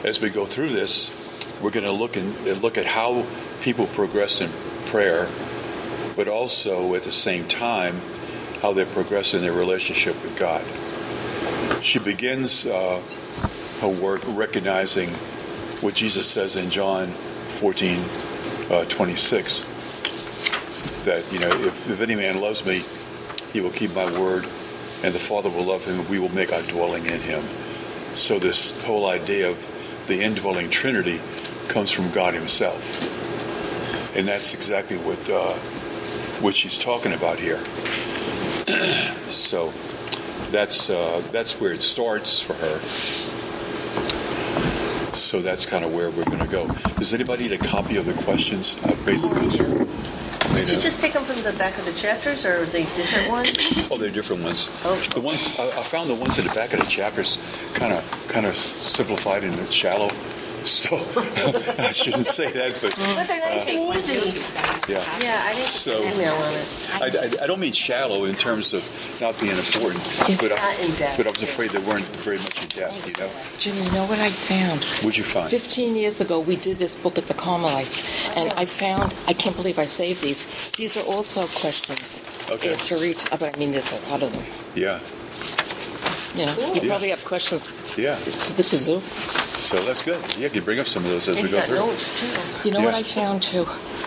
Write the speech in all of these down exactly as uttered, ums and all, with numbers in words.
as we go through this, we're going to look and look at how people progress in prayer, but also at the same time how they progress in their relationship with God. She begins uh, her work recognizing what Jesus says in John fourteen twenty-six, that, you know, if, if any man loves me, he will keep my word, and the Father will love him, and we will make our dwelling in him. So this whole idea of the indwelling Trinity comes from God himself. And that's exactly what uh, what she's talking about here. So that's uh, that's where it starts for her. So that's kind of where we're going to go. Does anybody need a copy of the questions? Uh, basically, did you just take them from the back of the chapters, or are they different ones? Oh, they're different ones. Oh, okay. The ones I, I found the ones in the back of the chapters kind of kind of simplified and shallow. So I shouldn't say that, but but they're nice uh, and easy. Yeah, yeah. I didn't so, email on it. I, I, I don't mean shallow in terms of not being important, but I, in depth, but I was afraid they weren't very much in depth. You know, Jim, you know what I found? What'd you find? Fifteen years ago, we did this book at the Carmelites, and I found, I can't believe I saved these. These are also questions okay. to reach. But I mean, there's a lot of them. Yeah. You know, you yeah. probably have questions. Yeah. To the kazoo. So that's good. Yeah, you can bring up some of those as and we you go got through. Notes too. You know yeah. what I found too?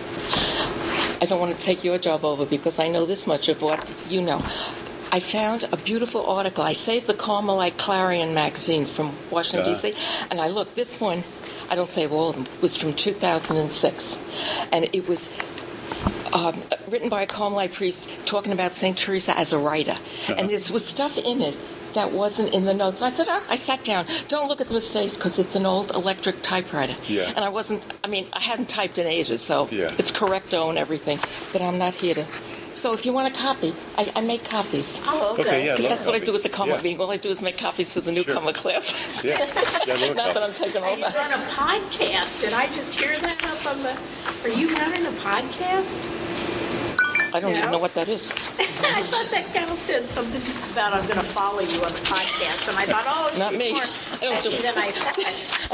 I don't want to take your job over because I know this much of what you know. I found a beautiful article. I saved the Carmelite Clarion magazines from Washington, uh-huh. D C, and I looked. This one, I don't save all of them, was from two thousand six. And it was um, written by a Carmelite priest talking about Saint Teresa as a writer. Uh-huh. And there was stuff in it that wasn't in the notes. And I said, oh, I sat down. Don't look at the mistakes because it's an old electric typewriter. Yeah. And I wasn't, I mean, I hadn't typed in ages, so yeah. it's correcto and everything. But I'm not here to. So if you want a copy, I, I make copies. Oh, okay. okay yeah, Because that's what copy. I do with the Carmel yeah. being. All I do is make copies for the newcomer sure. classes. Yeah. yeah not that I'm taking And you over. run a podcast. Did I just hear that up on the... Are you running a podcast? I don't no? even know what that is. I thought that gal said something about I'm going to follow you on the podcast. And I thought, oh, she's Not me. more I don't do techy than I thought. I'm,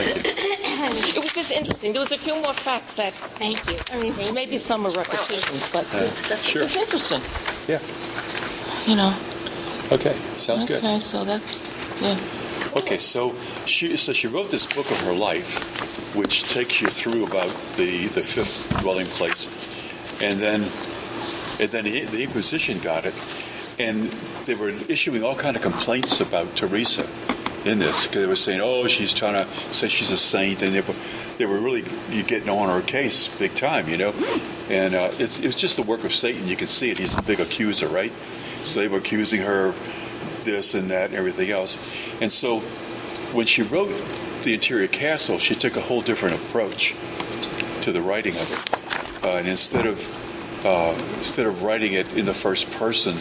it was just interesting. There was a few more facts that... Thank you. I mean, maybe some are repetitions, but uh, sure. it was interesting. Yeah. You know. Okay. Sounds okay, good. Okay, so that's... Yeah. Okay, so she so she wrote this book of her life, which takes you through about the, the fifth dwelling place. And then... And then the, the Inquisition got it, and they were issuing all kind of complaints about Teresa in this, because they were saying, oh, she's trying to say she's a saint, and they were, they were really getting on her case big time, you know. And uh, it, it was just the work of Satan. You could see it. He's the big accuser, right? So they were accusing her of this and that and everything else. And so when she wrote The Interior Castle, she took a whole different approach to the writing of it. Uh, and instead of Uh, instead of writing it in the first person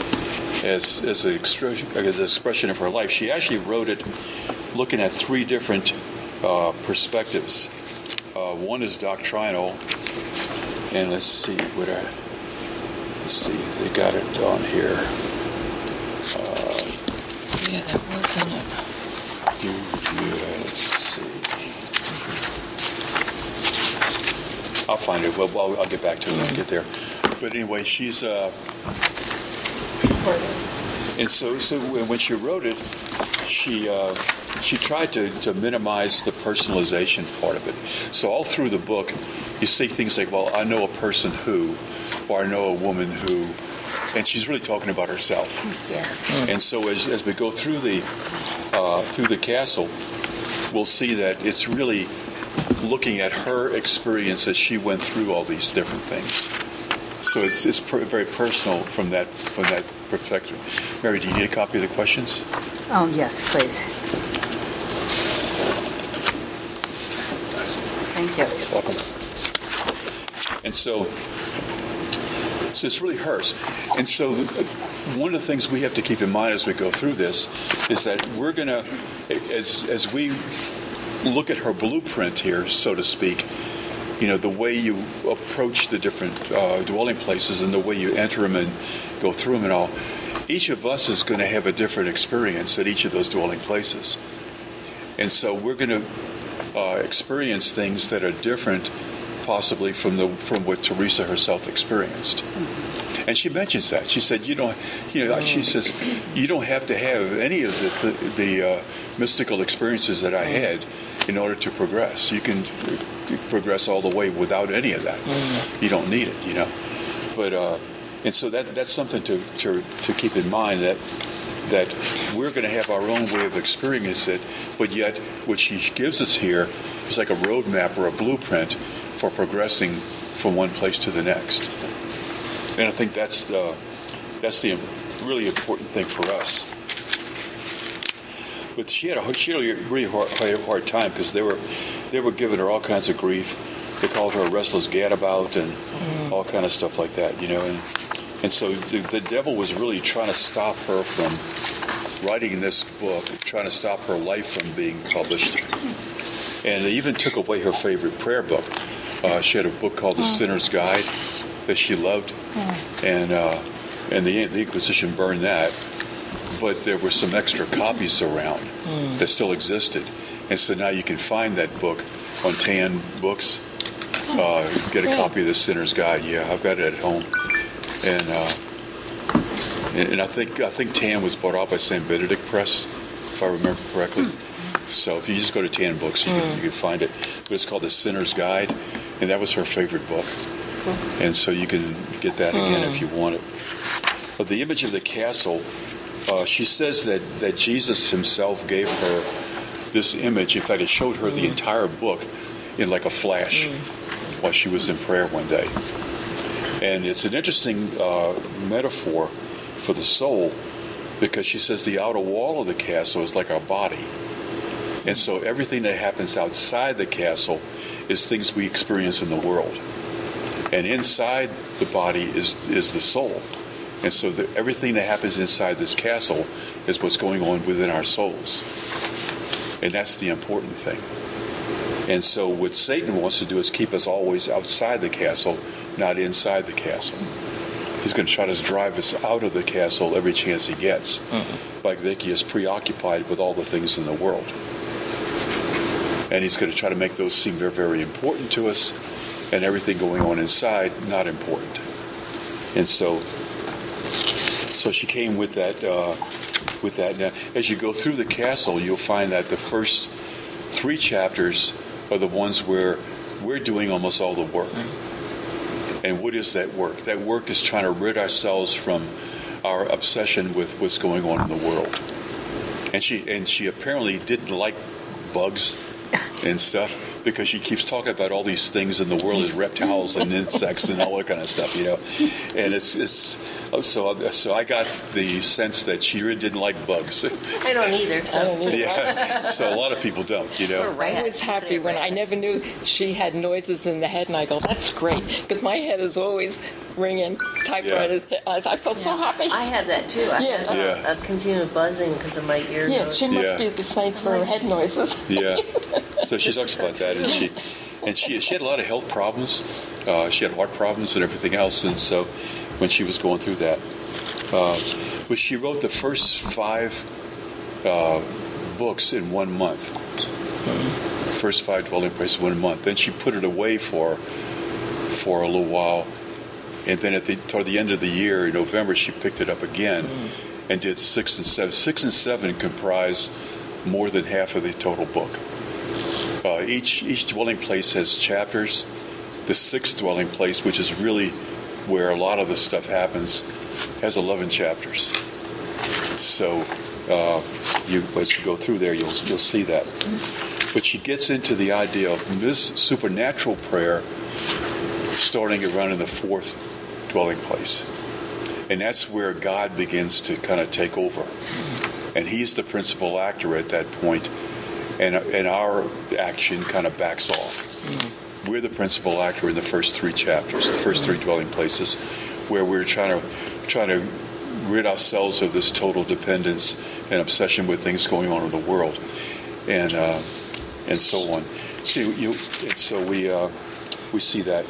as as an expression, as an expression of her life, she actually wrote it looking at three different uh, perspectives. Uh, one is doctrinal, and let's see what I, let's see, they got it on here. Uh, yeah, that wasn't it. Do, yeah, let's see. I'll find it. Well, I'll, I'll get back to it when I get there. But anyway, she's uh, and so so when she wrote it, she uh, she tried to, to minimize the personalization part of it. So all through the book, you see things like, well, I know a person who, or I know a woman who, and she's really talking about herself. Yeah. And so as as we go through the uh, through the castle, we'll see that it's really looking at her experience as she went through all these different things. So it's it's per, very personal from that from that perspective. Mary, do you need a copy of the questions? Oh, yes, please. Thank you. Welcome. And so, so it's really hers. And so the, one of the things we have to keep in mind as we go through this is that we're going to, as as we look at her blueprint here, so to speak, you know, the way you approach the different uh, dwelling places and the way you enter them and go through them and all, each of us is going to have a different experience at each of those dwelling places. And so we're going to uh, experience things that are different, possibly from the from what Teresa herself experienced. Mm-hmm. And she mentions that. She said, "You don't, you know," she says, "You don't have to have any of the the, the uh, mystical experiences that I had in order to progress. You can progress all the way without any of that. Mm-hmm. You don't need it, you know." But uh, and so that that's something to to to keep in mind, that. that we're going to have our own way of experiencing it, but yet what she gives us here is like a roadmap or a blueprint for progressing from one place to the next. And I think that's the, that's the really important thing for us. But she had a she had a really hard, hard time, because they were they were giving her all kinds of grief. They called her a restless gadabout and mm. all kind of stuff like that, you know. And, And so the, the devil was really trying to stop her from writing this book, trying to stop her life from being published. And they even took away her favorite prayer book. Uh, she had a book called The Sinner's Guide that she loved, and uh, and the, the Inquisition burned that. But there were some extra copies around that still existed. And so now you can find that book on Tan Books. Uh, get a copy of The Sinner's Guide. Yeah, I've got it at home. And, uh, and and I think I think Tan was bought out by Saint Benedict Press, if I remember correctly. Mm. So if you just go to Tan Books, you, mm. can, you can find it. But it's called The Sinner's Guide, and that was her favorite book. Mm. And so you can get that again mm. if you want it. But the image of the castle, uh, she says that, that Jesus himself gave her this image. In fact, it showed her mm. the entire book in like a flash mm. while she was in prayer one day. And it's an interesting uh, metaphor for the soul, because she says the outer wall of the castle is like our body. And so everything that happens outside the castle is things we experience in the world. And inside the body is is the soul. And so the, everything that happens inside this castle is what's going on within our souls. And that's the important thing. And so what Satan wants to do is keep us always outside the castle, not inside the castle. He's going to try to drive us out of the castle every chance he gets, mm-hmm. by making us preoccupied with all the things in the world. And he's going to try to make those seem very, very important to us, and everything going on inside not important. And so, so she came with that. Uh, with that. Now, as you go through the castle, you'll find that the first three chapters are the ones where we're doing almost all the work. And what is that work? That work is trying to rid ourselves from our obsession with what's going on in the world. And she and she apparently didn't like bugs and stuff, because she keeps talking about all these things in the world as reptiles and insects and all that kind of stuff, you know. And it's it's so so I got the sense that she really didn't like bugs. I don't either. So. I don't either. Yeah. So a lot of people don't, you know. I was happy when I never knew she had noises in the head, and I go, "That's great," because my head is always ringing. Typewriter. Yeah. I felt so happy. I had that too. I yeah. had yeah. a, a continual buzzing because of my ear. Yeah, nose. she must yeah. be the saint for her head noises. Yeah. So she talks about that, and she and she she had a lot of health problems. Uh, she had heart problems and everything else, and so when she was going through that, uh, but she wrote the first five uh, books in one month. Mm-hmm. First five dwelling places in one month. Then she put it away for for a little while, and then at the toward the end of the year, in November, she picked it up again mm-hmm. and did six and seven. Six and seven comprise more than half of the total book. Uh, each each dwelling place has chapters. The sixth dwelling place, which is really where a lot of this stuff happens, has eleven chapters. So uh, you, as you go through there, you'll you'll see that. But she gets into the idea of this supernatural prayer, starting around in the fourth dwelling place, and that's where God begins to kind of take over, and He's the principal actor at that point. And, and our action kind of backs off. Mm-hmm. We're the principal actor in the first three chapters, the first three dwelling places, where we're trying to trying to rid ourselves of this total dependence and obsession with things going on in the world, and uh, and so on. So you, and so we uh, we see that.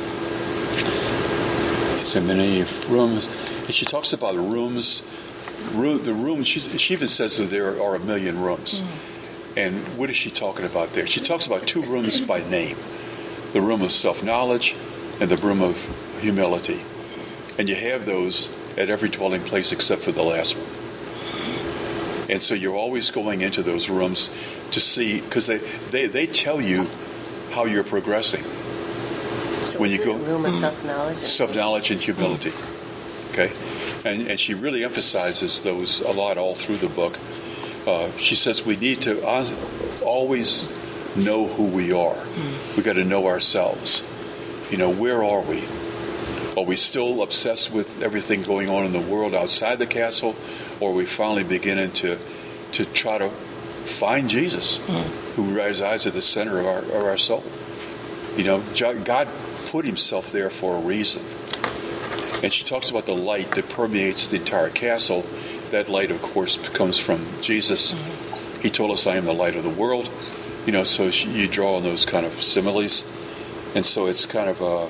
So many rooms, and she talks about rooms. Room, the room. She, she even says that there are a million rooms. Mm-hmm. And what is she talking about there? She talks about two rooms by name. The room of self-knowledge and the room of humility. And you have those at every dwelling place except for the last one. And so you're always going into those rooms to see, because they, they, they tell you how you're progressing. So when is you it go, a room of self-knowledge? and- Self-knowledge and humility. Okay? And, and she really emphasizes those a lot all through the book. Uh, she says we need to always know who we are. We got to know ourselves. You know, where are we? Are we still obsessed with everything going on in the world outside the castle, or are we finally beginning to to try to find Jesus, who resides at the center of our of our soul? You know, God put himself there for a reason. And she talks about the light that permeates the entire castle. That light, of course, comes from Jesus. He told us, I am the light of the world. You know, so she, you draw on those kind of similes. And so it's kind of a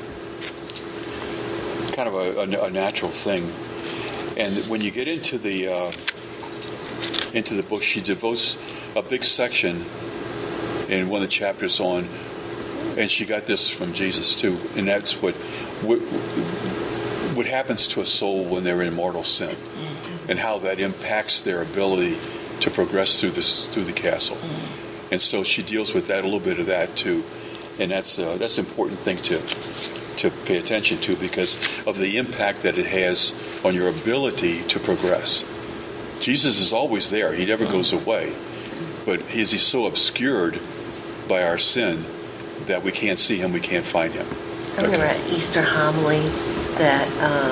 kind of a, a, a natural thing. And when you get into the uh, into the book, she devotes a big section in one of the chapters on, and she got this from Jesus too, and that's what what, what happens to a soul when they're in mortal sin, and how that impacts their ability to progress through this through the castle. And so she deals with that, a little bit of that too, and that's uh, that's an important thing to to pay attention to because of the impact that it has on your ability to progress. Jesus is always there; he never goes away, but he's, he's so obscured by our sin that we can't see him, we can't find him. I remember at Easter homily that um,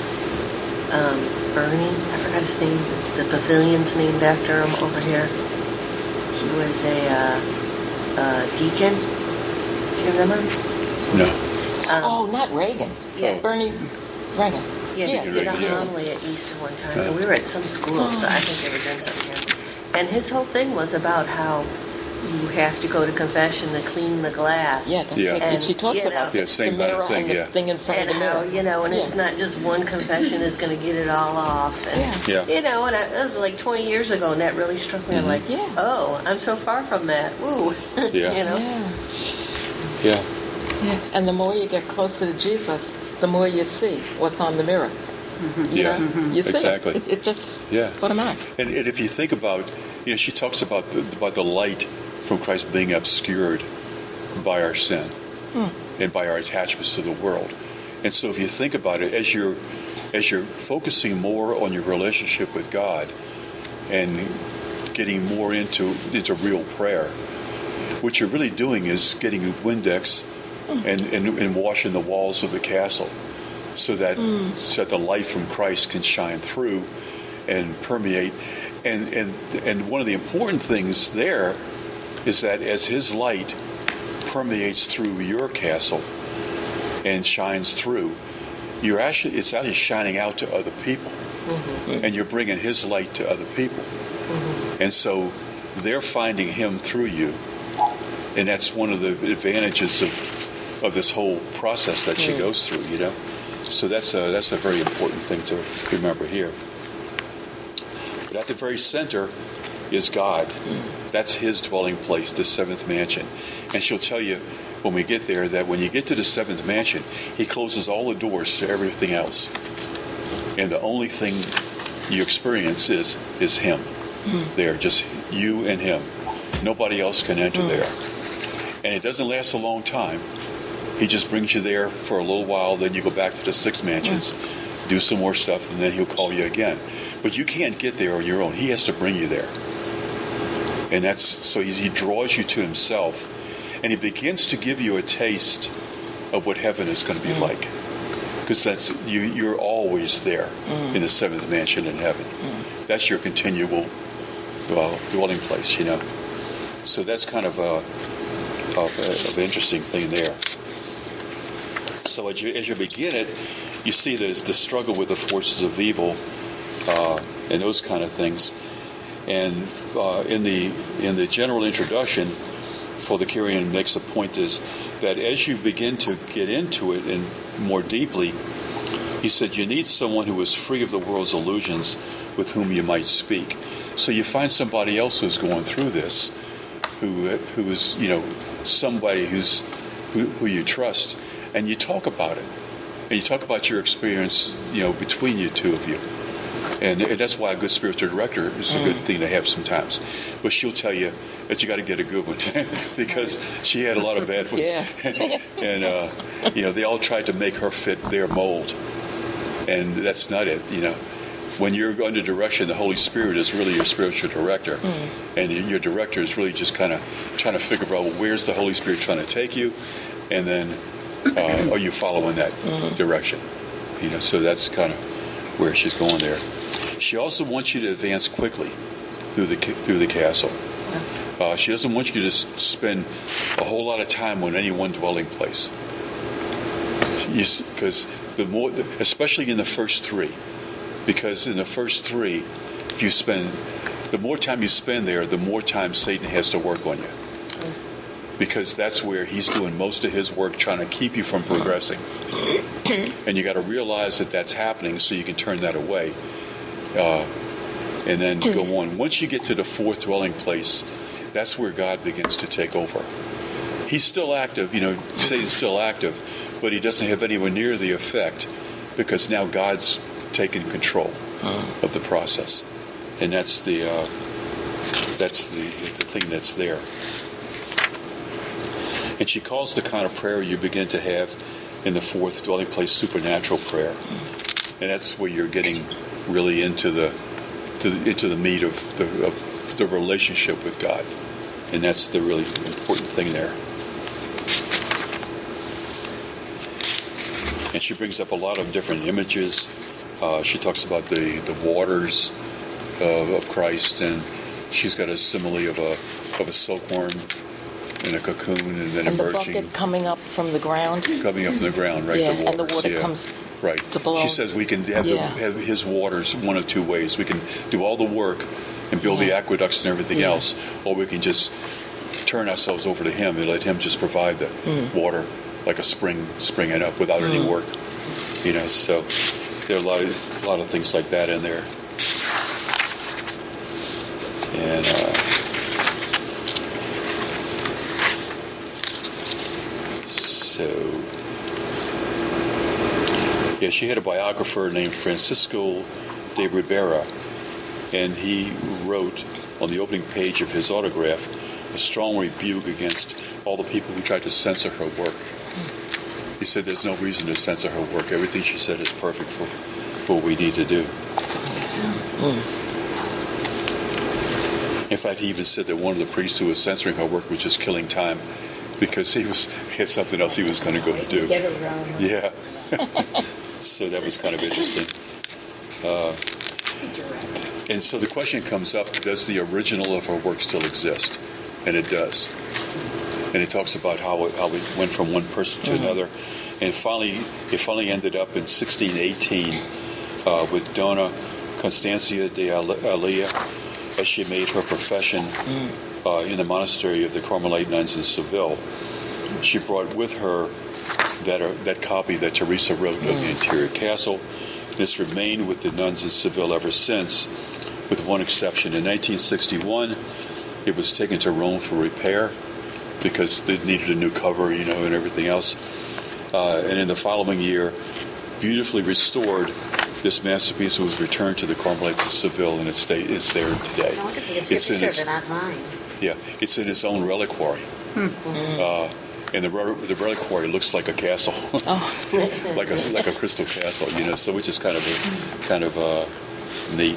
um, Bernie, I forgot his name, the pavilion's named after him over here. He was a uh, uh, deacon. Do you remember? No. Um, Oh, not Reagan. Yeah. Bernie Reagan. Yeah, Yeah. he did a Reagan, yeah. homily at Easter one time, and we were at some school, so I think they were doing something here. And his whole thing was about how you have to go to confession to clean the glass. Yeah, that's Yeah. right. And, And she talks you know, about Yeah, the, same the kind of mirror thing, and the yeah. thing in front And of the how, mirror. you know, and Yeah. it's not just one confession is going to get it all off. And, Yeah. Yeah. you know, and I, that was like twenty years ago, and that really struck me. I'm like, Yeah. oh, I'm so far from that. Ooh. Yeah. you know? Yeah. Yeah. Yeah. And the more you get closer to Jesus, the more you see what's on the mirror. You Yeah. know? You see Exactly. it. It, it just Yeah. automatic. And, and if you think about, you know, she talks about the, about the light from Christ being obscured by our sin and by our attachments to the world. And so if you think about it, as you're as you're focusing more on your relationship with God and getting more into into real prayer, what you're really doing is getting Windex and, and, and washing the walls of the castle so that so that the light from Christ can shine through and permeate. And, and and one of the important things there is that as his light permeates through your castle and shines through, you're actually it's actually shining out to other people, mm-hmm. and you're bringing his light to other people, mm-hmm. and so they're finding him through you, and that's one of the advantages of of this whole process that she mm. goes through. You know, so that's a that's a very important thing to remember here. But at the very center is God. That's his dwelling place, the seventh mansion. And she'll tell you when we get there that when you get to the seventh mansion, he closes all the doors to everything else. And the only thing you experience is is him. Mm. There, just you and him. Nobody else can enter mm. there. And it doesn't last a long time. He just brings you there for a little while, then you go back to the six mansions, mm. do some more stuff, and then he'll call you again. But you can't get there on your own. He has to bring you there. And that's so he, he draws you to himself, and he begins to give you a taste of what heaven is going to be mm. like, because that's you. You're always there mm. in the seventh mansion in heaven. Mm. That's your continual well, dwelling place, you know. So that's kind of a of, a, of an interesting thing there. So as you as you begin it, you see the the struggle with the forces of evil uh, and those kind of things. And uh, in the in the general introduction, Fodakarian makes a point is that as you begin to get into it and more deeply, he said you need someone who is free of the world's illusions, with whom you might speak. So you find somebody else who's going through this, who who is, you know, somebody who's who, who you trust, and you talk about it. And you talk about your experience, you know, between you two of you. And, and that's why a good spiritual director is a good thing to have sometimes. But she'll tell you that you got to get a good one because she had a lot of bad ones. Yeah. and, uh, you know, they all tried to make her fit their mold. And that's not it, you know. When you're under direction, the Holy Spirit is really your spiritual director. Mm. And your director is really just kind of trying to figure out, well, where's the Holy Spirit trying to take you? And then uh, are you following that mm-hmm. direction? You know, so that's kind of where she's going there. She also wants you to advance quickly through the through the castle. Uh, she doesn't want you to s- spend a whole lot of time on any one dwelling place. Because the more, especially in the first three, because in the first three, if you spend, the more time you spend there, the more time Satan has to work on you. Because that's where he's doing most of his work, trying to keep you from progressing. And you got to realize that that's happening so you can turn that away. Uh, and then go on. Once you get to the fourth dwelling place, that's where God begins to take over. He's still active, you know, Satan's still active, but he doesn't have anywhere near the effect because now God's taken control of the process. And that's the uh, that's the, the thing that's there. And she calls the kind of prayer you begin to have in the fourth dwelling place supernatural prayer. And that's where you're getting really into the, to the into the meat of the, of the relationship with God. And that's the really important thing there. And she brings up a lot of different images. Uh, she talks about the, the waters uh, of Christ, and she's got a simile of a of a silkworm in a cocoon and then and emerging. the bucket coming up from the ground. Coming up from the ground, right? Yeah, the waters, and the water yeah. comes right. to below. She says we can have, Yeah. the, have his waters one of two ways. We can do all the work and build Yeah. the aqueducts and everything Yeah. else, or we can just turn ourselves over to him and let him just provide the Mm. water like a spring springing up without mm. any work. You know, so there are a lot of a lot of things like that in there. And uh, so, yeah, she had a biographer named Francisco de Ribera, and he wrote on the opening page of his autograph a strong rebuke against all the people who tried to censor her work. He said there's no reason to censor her work. Everything she said is perfect for, for what we need to do. In fact, he even said that one of the priests who was censoring her work was just killing time because he was he had something else he was going to go to do. Yeah. So that was kind of interesting. Uh, and so the question comes up, does the original of her work still exist? And it does. And it talks about how it, how it went from one person to mm-hmm. another. And finally, it finally ended up in sixteen eighteen uh, with Dona Constancia de Alia, as she made her profession uh, in the monastery of the Carmelite nuns in Seville. She brought with her that uh, that copy that Teresa wrote mm. of the interior castle. And it's remained with the nuns in Seville ever since, with one exception. In nineteen sixty-one, it was taken to Rome for repair, because they needed a new cover, you know, and everything else. Uh, and in the following year, beautifully restored, this masterpiece was returned to the Carmelites of Seville, and it's, stay, it's there today. I wonder if you can It's see a in picture its, of it online. yeah, it's in its own reliquary. Hmm. Uh, and the, the reliquary looks like a castle, oh. like a like a crystal castle, you know. So which is kind of a, kind of uh, neat.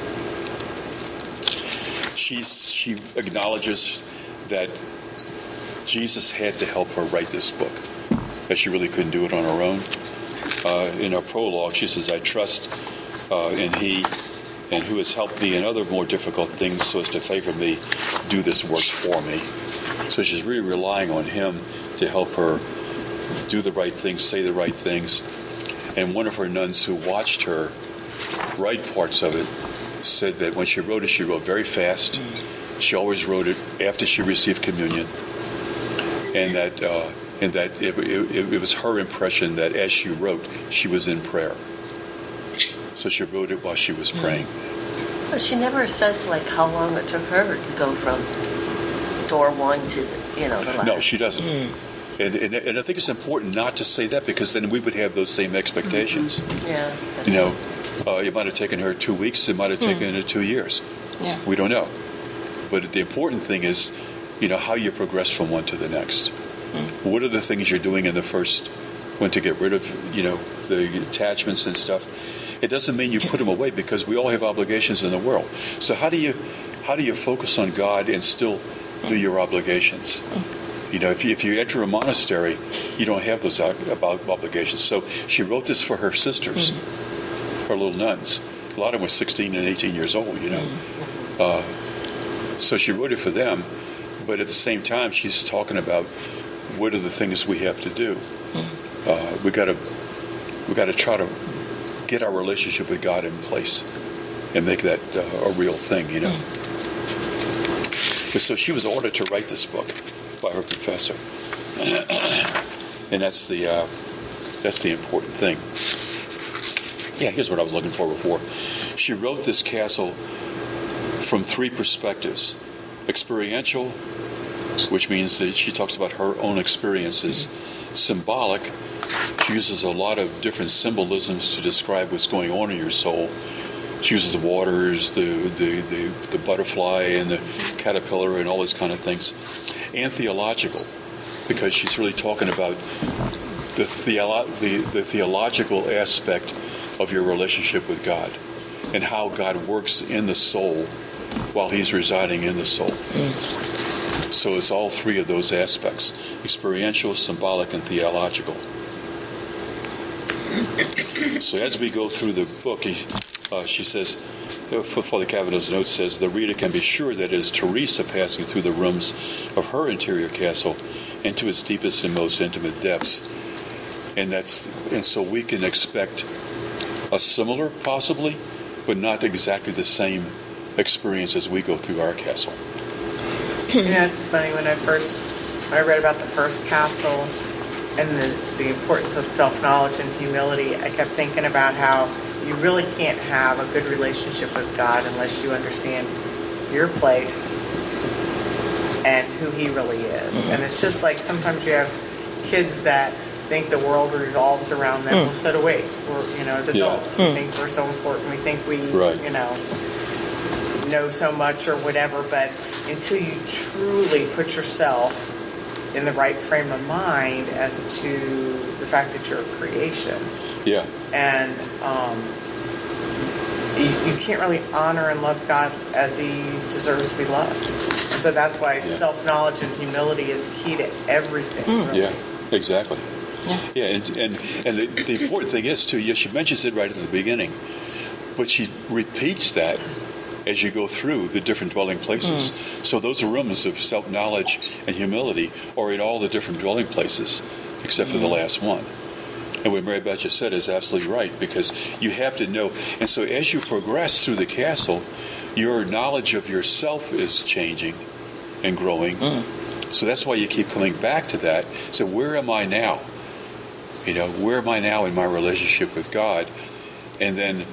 She's she acknowledges that Jesus had to help her write this book, that she really couldn't do it on her own. Uh, in her prologue, she says, I trust uh, in He, and who has helped me in other more difficult things so as to favor me, do this work for me. So she's really relying on Him to help her do the right things, say the right things. And one of her nuns who watched her write parts of it said that when she wrote it, she wrote very fast. She always wrote it after she received communion. And that uh, and that it, it, it was her impression that as she wrote, she was in prayer. So she wrote it while she was praying. But she never says like how long it took her to go from door one to the, you know the last. No, she doesn't. Mm. And, and and I think it's important not to say that, because then we would have those same expectations. Mm-hmm. Yeah. You know, uh, it might have taken her two weeks. It might have taken mm. her two years. Yeah. We don't know. But the important thing is, you know, how you progress from one to the next. Mm. What are the things you're doing in the first one to get rid of, you know, the attachments and stuff? It doesn't mean you put them away, because we all have obligations in the world. So how do you how do you focus on God and still do your obligations? You know, if you, if you enter a monastery, you don't have those ob- obligations. So she wrote this for her sisters, mm-hmm. her little nuns. A lot of them were sixteen and eighteen years old, you know. Mm-hmm. Uh, so she wrote it for them, but at the same time, she's talking about what are the things we have to do. Mm-hmm. Uh, we got to we got to try to get our relationship with God in place and make that uh, a real thing, you know. Mm-hmm. So she was ordered to write this book by her confessor, and that's the uh, that's the important thing. Yeah, here's what I was looking for before. She wrote this castle from three perspectives: experiential, which means that she talks about her own experiences; symbolic, she uses a lot of different symbolisms to describe what's going on in your soul. She uses the waters, the the, the, the butterfly, and the caterpillar, and all those kind of things. And theological, because she's really talking about the, theolo- the the theological aspect of your relationship with God, and how God works in the soul while He's residing in the soul. Mm. So it's all three of those aspects: experiential, symbolic, and theological. So as we go through the book, he, uh, she says, Father Cavanaugh's note says, the reader can be sure that it is Teresa passing through the rooms of her interior castle into its deepest and most intimate depths. And that's and so we can expect a similar, possibly, but not exactly the same experience as we go through our castle. Yeah, it's funny, when I first when I read about the first castle and the, the importance of self-knowledge and humility, I kept thinking about how you really can't have a good relationship with God unless you understand your place and who He really is. Mm-hmm. And it's just like sometimes you have kids that think the world revolves around them. Mm. Well, so do we. We're, you know, as adults, yeah. we mm. think we're so important. We think we, right. you know, know so much or whatever. But until you truly put yourself in the right frame of mind as to the fact that you're a creation. Yeah. And um, you, you can't really honor and love God as He deserves to be loved. And so that's why yeah. self-knowledge and humility is key to everything. Mm. Really. Yeah, exactly. Yeah, yeah and and, and the, the important thing is, too, yeah, she mentions it right at the beginning, but she repeats that as you go through the different dwelling places. Mm. So those rooms of self-knowledge and humility are in all the different dwelling places, except for mm. the last one. And what Mary Beth just said is absolutely right, because you have to know. And so as you progress through the castle, your knowledge of yourself is changing and growing. Mm. So that's why you keep coming back to that. So where am I now? You know, where am I now in my relationship with God? And then,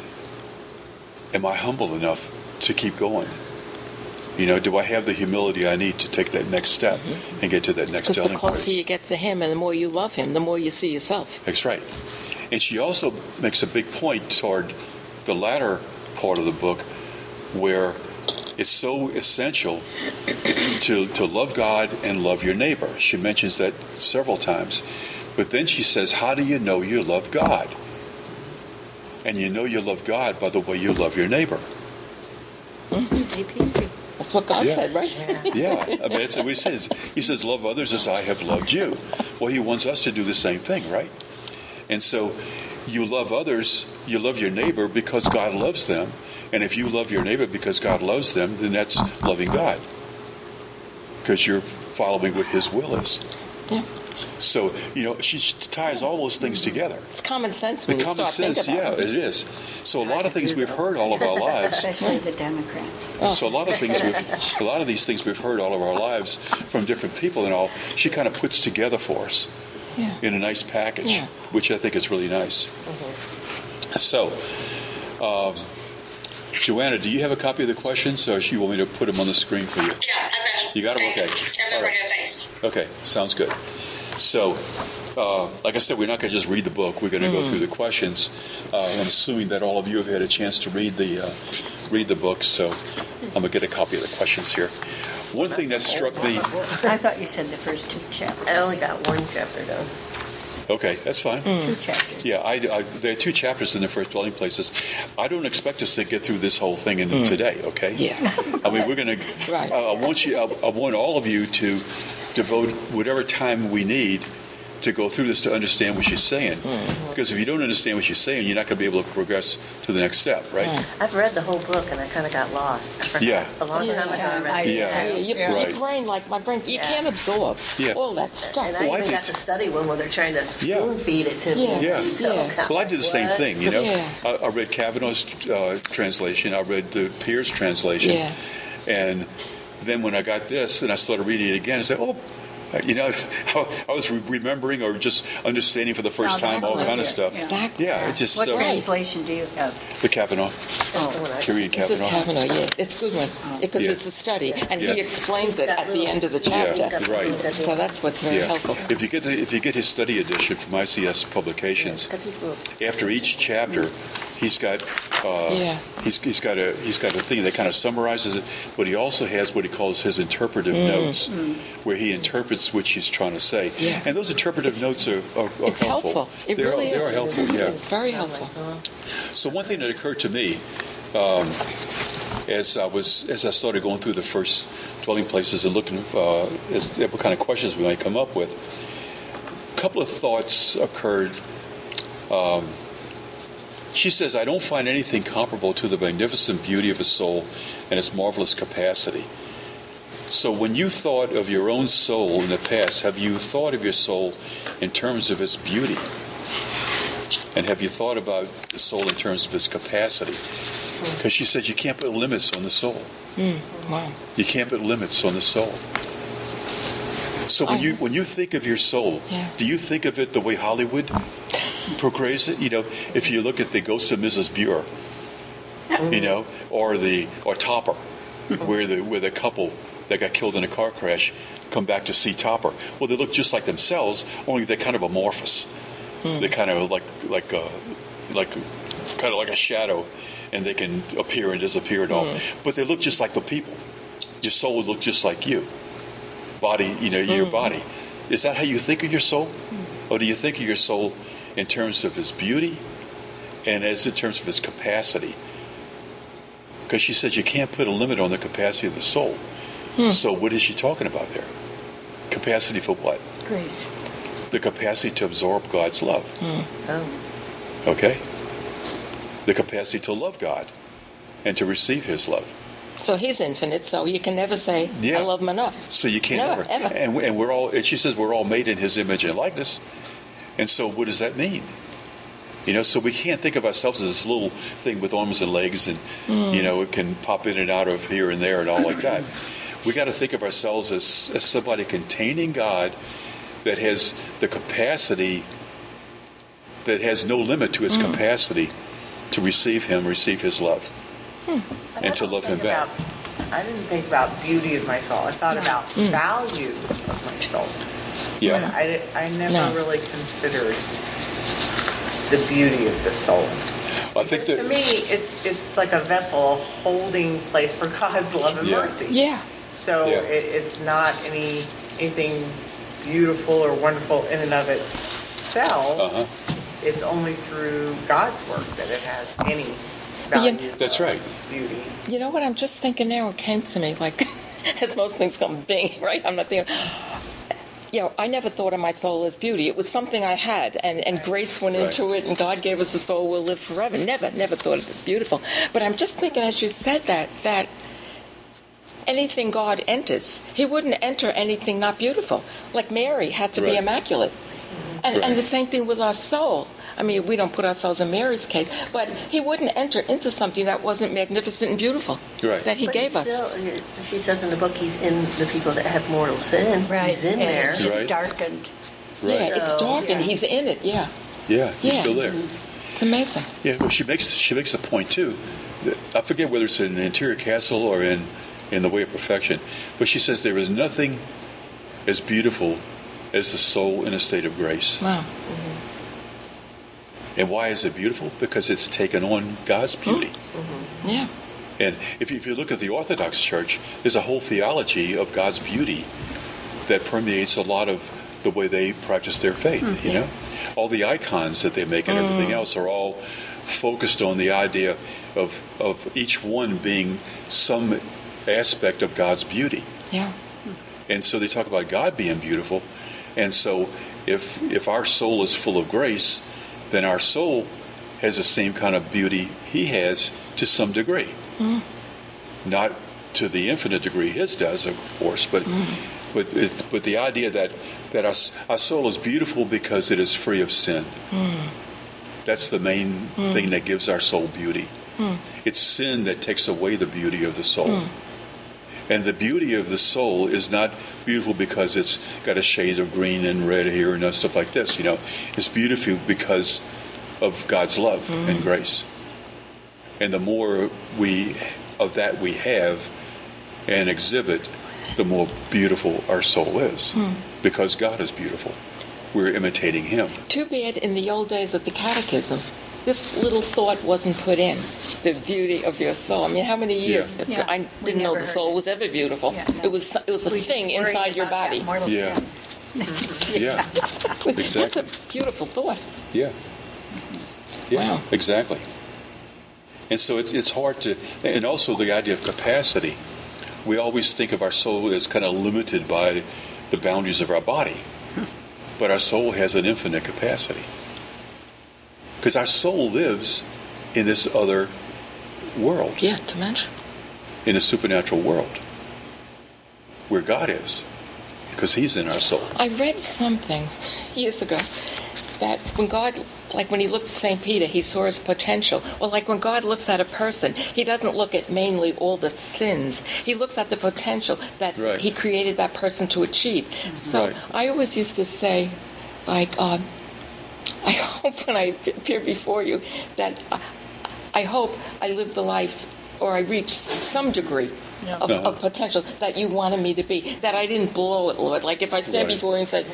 am I humble enough to keep going? You know, do I have the humility I need to take that next step mm-hmm. and get to that next dwelling place? Because the closer you get to Him and the more you love Him, the more you see yourself. That's right. And she also makes a big point toward the latter part of the book, where it's so essential to, to love God and love your neighbor. She mentions that several times. But then she says, how do you know you love God? And you know you love God by the way you love your neighbor. Mm-hmm. Easy peasy. That's what God yeah. said, right? Yeah. yeah. I mean, that's what He says. He says, love others as I have loved you. Well, He wants us to do the same thing, right? And so you love others, you love your neighbor because God loves them. And if you love your neighbor because God loves them, then that's loving God. Because you're following what His will is. Yeah. So, you know, she ties all those things together. It's common sense when the you common start sense, thinking about yeah, it. it is. So a lot of things we've heard all of our lives. Especially the Democrats. Oh. So a lot of things, we've, a lot of these things we've heard all of our lives from different people and all. She kind of puts together for us yeah. in a nice package, yeah. which I think is really nice. Mm-hmm. So, um, Joanna, do you have a copy of the questions, or you want me to put them on the screen for you? Yeah, I've got them. You got them? Thank Okay. you. And All then right. we're thanks. Okay, sounds good. So, uh, like I said, we're not going to just read the book. We're going to Mm. go through the questions. Uh, I'm assuming that all of you have had a chance to read the uh, read the book, so I'm going to get a copy of the questions here. One thing that struck me. I thought you said the first two chapters. I only got one chapter done. Okay, that's fine. Two chapters. Yeah, I, I, there are two chapters in the first dwelling places. I don't expect us to get through this whole thing in today. Okay. Yeah. I mean, we're going to. Right. Uh, I want you. I, I want all of you to devote whatever time we need to go through this to understand what she's saying. Because if you don't understand what she's saying, you're not going to be able to progress to the next step, right? I've read the whole book and I kind of got lost. I forgot. Yeah. A long Yeah. time ago I read I- it. Yeah. Yeah, your, Yeah. Right. your brain, like my brain, you Yeah. can't absorb Yeah. all that stuff. And I Well, I even did- got to study one where they're trying to Yeah. spoon feed it to me. Yeah. Yeah. So Yeah. I'm Well, I did the same what? thing, you know. Yeah. I, I read Kavanaugh's uh, translation. I read the Pierce translation. Yeah. And then when I got this and I started reading it again, I said, oh, you know, I was re- remembering or just understanding for the first Sounds time all familiar. kind of stuff. Yeah. Exactly. Yeah, it just What so translation do you have? the Kavanaugh, That's the one I got. Period This is Kavanaugh. Kavanaugh, yeah. It's a good one because Yeah. it's a study, and Yeah. he explains it at the end of the Yeah, chapter. right. So that's what's very Yeah, helpful. if you get the, if you get his study edition from I C S Publications, Got these little. after each chapter, he's got uh, Yeah. he's he's got a he's got a thing that kind of summarizes it, but he also has what he calls his interpretive notes, where he interprets what she's trying to say, Yeah. and those interpretive notes are, are, are It's helpful. It they really are, they is. are helpful. Yeah. It's very helpful. So one thing that occurred to me um, as I was as I started going through the first dwelling places and looking uh, as, at what kind of questions we might come up with, a couple of thoughts occurred. Um, she says, "I don't find anything comparable to the magnificent beauty of a soul and its marvelous capacity." So when you thought of your own soul in the past, have you thought of your soul in terms of its beauty? And have you thought about the soul in terms of its capacity? Because she said you can't put limits on the soul. Wow. You can't put limits on the soul. So when I- you when you think of your soul, Yeah. do you think of it the way Hollywood portrays it? You know, if you look at the Ghost of Missus Buer, you know, or the or Topper, where the where the couple that got killed in a car crash come back to see Topper. Well, they look just like themselves, only they're kind of amorphous. They're kind of like like uh, like kind of like a shadow, and they can appear and disappear and all. But they look just like the people. Your soul would look just like you. Body, you know, your body. Is that how you think of your soul, or do you think of your soul in terms of its beauty and as in terms of its capacity? Because she says you can't put a limit on the capacity of the soul. So what is she talking about there? Capacity for what? Grace. The capacity to absorb God's love. Oh. Okay? The capacity to love God and to receive His love. So he's infinite, so you can never say, Yeah. I love him enough. So you can't Never, ever. ever. And, and we're all. And she says we're all made in His image and likeness. And so what does that mean? You know, so we can't think of ourselves as this little thing with arms and legs, and you know, it can pop in and out of here and there and all like that. We got to think of ourselves as, as somebody containing God that has the capacity, that has no limit to its capacity to receive Him, receive His love, and to love Him back. About, I didn't think about beauty of my soul. I thought about value of my soul. Yeah. I, I never No. really considered the beauty of the soul. I think Because to that. me, it's it's like a vessel, a holding place for God's love and Yeah. mercy. Yeah. So Yeah. it, it's not any anything beautiful or wonderful in and of itself. Uh-huh. It's only through God's work that it has any But you- value. That's of right. Beauty. You know what? I'm just thinking now. It came to me like, as most things come bing, right? I'm not thinking. You know, I never thought of my soul as beauty. It was something I had, and, and grace went Right. into it, and God gave us a soul we'll live forever. Never, never thought of it beautiful. But I'm just thinking, as you said that, that anything God enters, He wouldn't enter anything not beautiful. Like Mary had to be Right. immaculate, and Right. and the same thing with our soul. I mean, we don't put ourselves in Mary's case, but He wouldn't enter into something that wasn't magnificent and beautiful. Right. That He But gave us. still, she says in the book, he's in the people that have mortal sin. Right. He's in and there. It's just Right. darkened. Yeah, Right. it's So, dark and yeah. He's in it. Yeah, Yeah. He's Yeah. still there. it's amazing. Yeah, well, she makes she makes a point too. I forget whether it's in the Interior Castle or in, in The Way of Perfection, but she says there is nothing as beautiful as the soul in a state of grace. Wow. And why is it beautiful? Because it's taken on God's beauty. Mm-hmm. Yeah. And if you, if you look at the Orthodox Church, there's a whole theology of God's beauty that permeates a lot of the way they practice their faith, mm-hmm. you know? All the icons that they make and everything else are all focused on the idea of of each one being some aspect of God's beauty. Yeah. And so they talk about God being beautiful. And so if if our soul is full of grace, then our soul has the same kind of beauty he has to some degree. Mm. Not to the infinite degree his does, of course, but mm. but it, but the idea that that our, our soul is beautiful because it is free of sin. Mm. That's the main mm. thing that gives our soul beauty. Mm. It's sin that takes away the beauty of the soul. Mm. And the beauty of the soul is not beautiful because it's got a shade of green and red here and stuff like this. You know, it's beautiful because of God's love mm. and grace. And the more we of that we have and exhibit, the more beautiful our soul is. Mm. Because God is beautiful. We're imitating Him. Too bad in the old days of the catechism, this little thought wasn't put in, the beauty of your soul. I mean, how many years? Yeah. But Yeah. I We didn't know never the soul heard was ever beautiful. Yeah, no. It was it was a We just thing worried inside your about body. that mortal Yeah. sin. Yeah. That's Exactly. a beautiful thought. Yeah. Yeah. Wow. Exactly. And so it's it's hard to, and also the idea of capacity. We always think of our soul as kind of limited by the boundaries of our body, but our soul has an infinite capacity. Because our soul lives in this other world, Yeah, dimension. in a supernatural world, where God is, because He's in our soul. I read something years ago that when God, like when He looked at Saint Peter, He saw his potential. Well, like when God looks at a person, He doesn't look at mainly all the sins. He looks at the potential that Right. He created that person to achieve. So Right. I always used to say, like, um, I hope when I appear before you that I, I hope I live the life or I reach some degree of, Uh-huh. of potential that you wanted me to be, that I didn't blow it, Lord. Like if I stand Right. before you and say,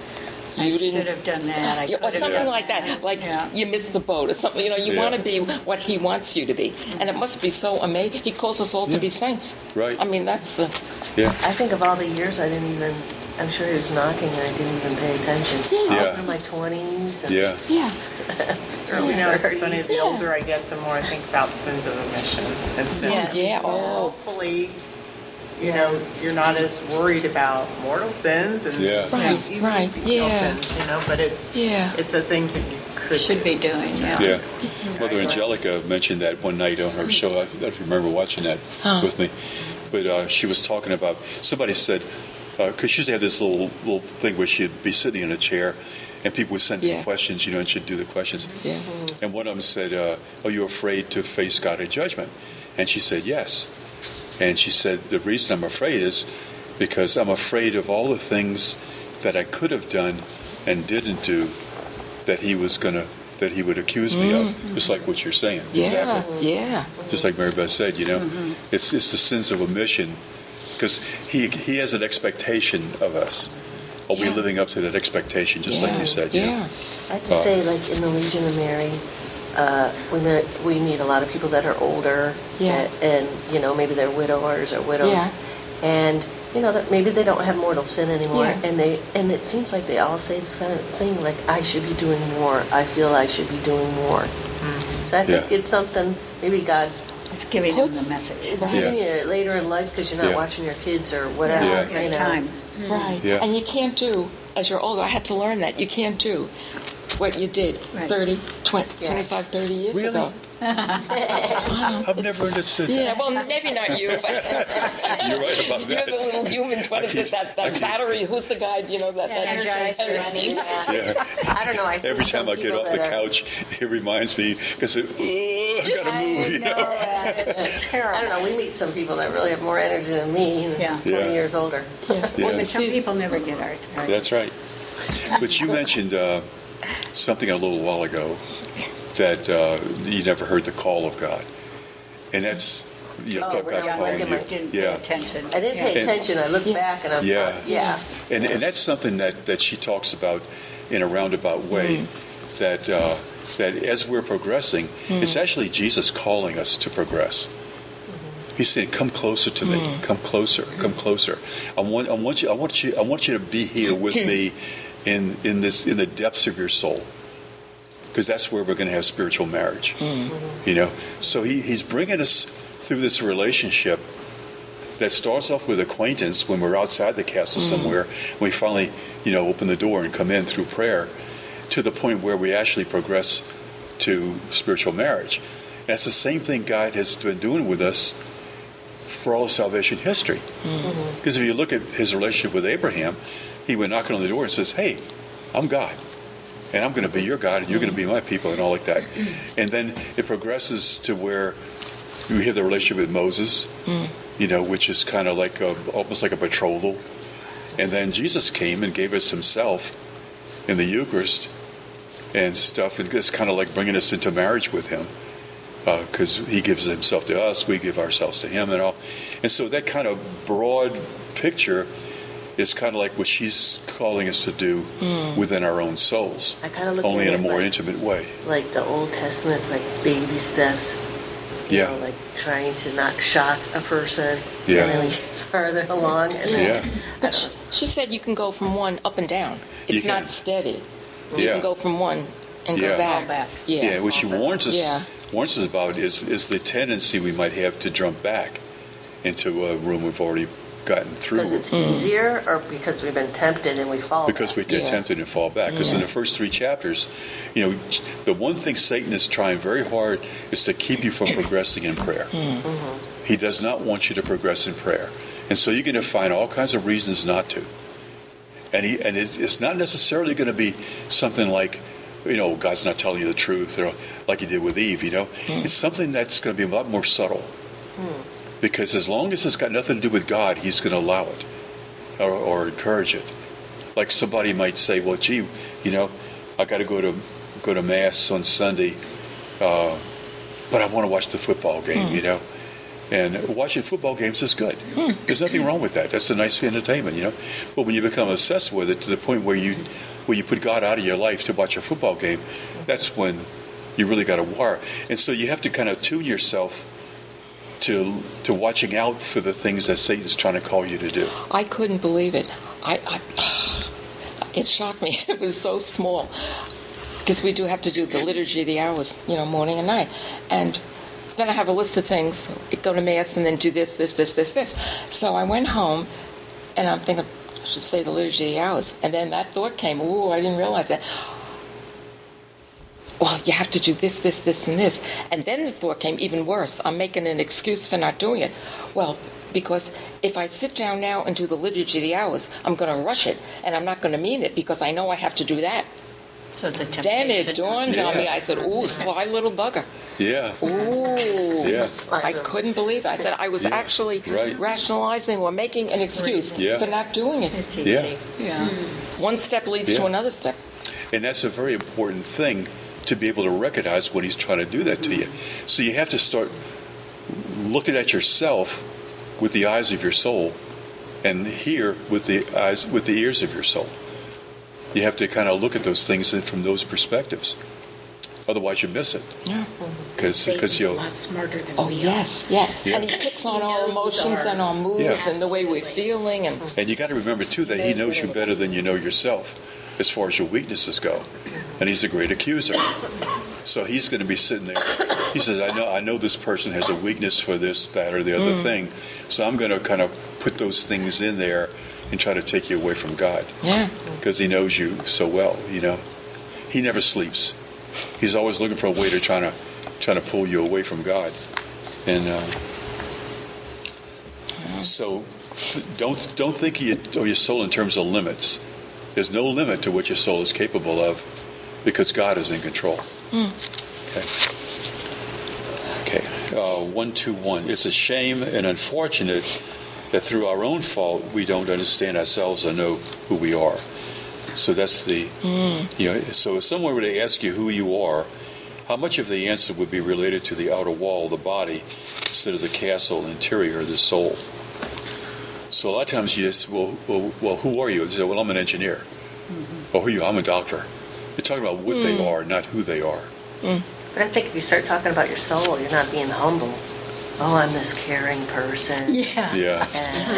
I you should didn't, have done that. I yeah, or could have something done like that, like Yeah. you missed the boat or something. You know, you Yeah. want to be what He wants you to be, and it must be so amazing. He calls us all to Yeah. be saints. Right. I mean, that's the Yeah. I think of all the years I didn't even, I'm sure he was knocking and I didn't even pay attention. Yeah. All through my twenties and Yeah. yeah. early You know, it's funny, thirties. the Yeah. older I get, the more I think about sins of omission instead. Yes. Yeah, So oh. Hopefully, you know, you're not as worried about mortal sins and Yeah. Right, even right, venial yeah. sins, you know, but it's Yeah. it's the things that you could Should be doing, yeah. Yeah. Mother Angelica mentioned that one night on her show. I don't remember watching that Huh. with me. But uh, she was talking about, somebody said, because she used to have this little little thing where she'd be sitting in a chair and people would send Yeah. her questions, you know, and she'd do the questions. Yeah. And one of them said, uh, are you afraid to face God in judgment? And she said, yes. And she said, the reason I'm afraid is because I'm afraid of all the things that I could have done and didn't do that he was going to, that he would accuse me of. Just like what you're saying. Yeah, Exactly. yeah. Just like Mary Beth said, you know, it's it's the sins of omission, because he he has an expectation of us. Are we Yeah. living up to that expectation? Just like Yeah, you said, you know? yeah. I have to say, like in the Legion of Mary, uh, we met, we meet a lot of people that are older, Yeah. that, and you know maybe they're widowers or widows, Yeah. and you know that maybe they don't have mortal sin anymore, Yeah. and they and it seems like they all say this kind of thing, like I should be doing more. I feel I should be doing more. So I think Yeah. it's something maybe God It's giving them the message. is Right. giving you later in life because you're not Yeah. watching your kids or whatever. Yeah. Your You know. time. Right. Yeah. And you can't do, as you're older, I had to learn that, you can't do what you did Right. thirty, twenty, Yeah. twenty-five, thirty years Really? ago. I've never understood Yeah, that. well, maybe not you, but You're right about you're that. the little human, what is it, that, that battery, who's the guy, you know, that... that Energizer, I mean. Yeah. I don't know. I Every think some time I get people off the that are- couch, it reminds me, because I gotta move, you know? It's I terrible. don't know. We meet some people that really have more energy than me. You know, Yeah. twenty Yeah. years older. Yeah. Yeah. But some people never get arthritis. That's right. But you mentioned uh, something a little while ago that uh, you never heard the call of God. and that's you know Oh, got when I back was following like in you. my- Didn't pay Yeah. attention. I didn't pay Yeah. attention. I looked Yeah. back and I Yeah. thought, yeah. And, and that's something that, that she talks about in a roundabout way, that uh, that as we're progressing, it's actually Jesus calling us to progress. He's saying, "Come closer to me. Come closer. Come closer. I want I want you I want you I want you to be here with me in in this in the depths of your soul, because that's where we're going to have spiritual marriage." You know, so he, he's bringing us through this relationship that starts off with acquaintance when we're outside the castle somewhere. We finally, you know, open the door and come in through prayer to the point where we actually progress to spiritual marriage. And that's the same thing God has been doing with us for all of salvation history. Because if you look at his relationship with Abraham, he went knocking on the door and says, "Hey, I'm God. And I'm going to be your God, and you're going to be my people," and all like that. And then it progresses to where we have the relationship with Moses, you know, which is kind of like a, almost like a betrothal. And then Jesus came and gave us himself in the Eucharist and stuff, and it's kind of like bringing us into marriage with him, because uh, he gives himself to us, we give ourselves to him and all. And so that kind of broad picture is kind of like what she's calling us to do within our own souls, I kind of look only at in a it more like, intimate way. like the Old Testament's like baby steps. You Yeah. know, like trying to not shock a person. Yeah. And then we get farther along. And then, Yeah. But she, she said you can go from one up and down. It's You can. not steady. You Yeah. can go from one and Yeah. go back. Go back. Yeah. Yeah, what she warns us Yeah. warns us about is is the tendency we might have to jump back into a room we've already gotten through. because it's easier, or because we've been tempted and we fall. Because we back? get Yeah. tempted and fall back. Because in the first three chapters, you know, the one thing Satan is trying very hard is to keep you from progressing in prayer. He does not want you to progress in prayer. And so you're going to find all kinds of reasons not to. And he and it's it's not necessarily going to be something like, you know, God's not telling you the truth, or like he did with Eve, you know. It's something that's going to be a lot more subtle. Because as long as it's got nothing to do with God, he's going to allow it or, or encourage it. Like somebody might say, "Well, gee, you know, I got to go to go to mass on Sunday, uh, but I want to watch the football game," you know. And watching football games is good. There's nothing wrong with that. That's a nice entertainment, you know. But when you become obsessed with it to the point where you where you put God out of your life to watch a football game, that's when you really got to war. And so you have to kind of tune yourself to to watching out for the things that Satan's trying to call you to do. I couldn't believe it. I, I it shocked me. It was so small, because we do have to do the liturgy of the hours, you know, morning and night, and then I have a list of things. Go to mass and then do this, this, this, this, this. So I went home, and I'm thinking I should say the liturgy of the hours, and then that thought came. Ooh, I didn't realize that. Well, you have to do this, this, this, and this. And then the thought came even worse. I'm making an excuse for not doing it. Well, because if I sit down now and do the liturgy of the hours, I'm going to rush it, and I'm not going to mean it, because I know I have to do that. So the temptation. Then it dawned on me. Yeah. I said, ooh, sly little bugger. Yeah. Ooh. Yeah. I couldn't believe it. I said I was Yeah. actually Right. rationalizing or making an excuse Yeah. for not doing it. It's easy. Yeah. Yeah. One step leads Yeah. to another step. And that's a very important thing, to be able to recognize when he's trying to do that to you. So you have to start looking at yourself with the eyes of your soul, and hear with the eyes with the ears of your soul. You have to kind of look at those things from those perspectives. Otherwise, you miss it. Yeah. Because Satan's a you'll. lot smarter than Oh, we yes, yeah. Yeah. And he picks on He our knows emotions our- and our moods Yeah. and the way we're Absolutely. feeling. And And you got to remember too that he knows you better than you know yourself, as far as your weaknesses go. And he's a great accuser. So he's going to be sitting there. He says, I know I know this person has a weakness for this, that, or the other thing. So I'm going to kind of put those things in there and try to take you away from God. yeah. Because he knows you so well, you know. He never sleeps. He's always looking for a way to try to, trying to pull you away from God. And uh, so don't, don't think of your, of your soul in terms of limits. There's no limit to what your soul is capable of, because God is in control. Okay. Okay. Uh, one, two, one. It's a shame and unfortunate that through our own fault we don't understand ourselves or know who we are. So that's the, you know. So if someone were to ask you who you are, how much of the answer would be related to the outer wall of the body instead of the castle interior of the soul? So a lot of times you just, well, well, well who are you? You say, well, I'm an engineer. Mm-hmm. Oh, who are you? I'm a doctor. You're talking about what mm. they are, not who they are. Mm. But I think if you start talking about your soul, you're not being humble. Oh, I'm this caring person. Yeah. Yeah.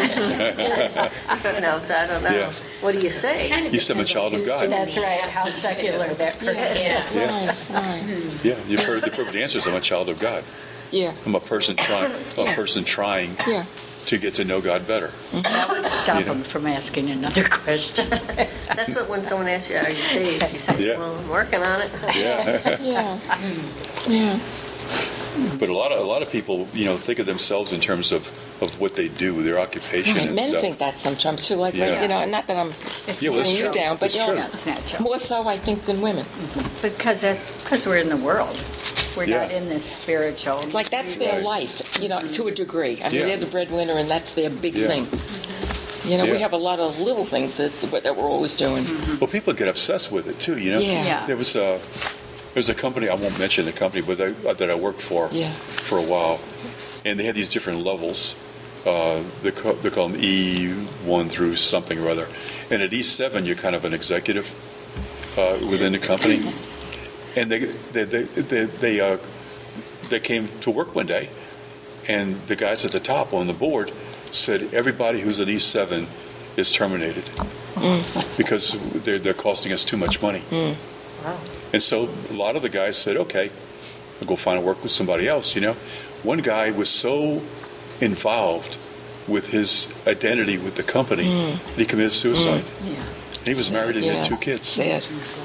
And, you know, so I don't know. Yeah. What do you say? Kind of You said I'm a child of God. That's right, how secular that person is. Yeah. Right, right. Yeah, you've heard the perfect answer is I'm a child of God. Yeah. I'm a person trying, a Yeah. person trying Yeah. to get to know God better. That would stop You know. them from asking another question. That's what when someone asks you, are you saved? You say, Yeah. well, I'm working on it. Yeah. Yeah. Yeah. But a lot of a lot of people, you know, think of themselves in terms of, of what they do, their occupation Right. and Men stuff. think that sometimes too. Like, Yeah. you know, not that I'm Yeah, well, putting it's you true. down, but It's you know, true. It's not true. more so I think than women. Because that's, because we're in the world. We're Yeah. not in this spiritual. Like that's their Right. life, you know, to a degree. I mean, Yeah. they're the breadwinner, and that's their big Yeah. thing. You know, we Yeah. have a lot of little things that, that we're always doing. Well, people get obsessed with it too. You know, Yeah. Yeah. there was a there was a company, I won't mention the company, but I, uh, that I worked for Yeah. for a while, and they had these different levels. Uh, they, call, they call them E one through something or other, and at E seven you're kind of an executive uh, within the company, and they they they they, they, uh, they came to work one day, and the guys at the top on the board said everybody who's an E seven is terminated because they're, they're costing us too much money. Wow. And so a lot of the guys said, okay, I'll go find work with somebody else, you know. One guy was so involved with his identity with the company that he committed suicide. Yeah. He was married and Yeah. had two kids. Sad.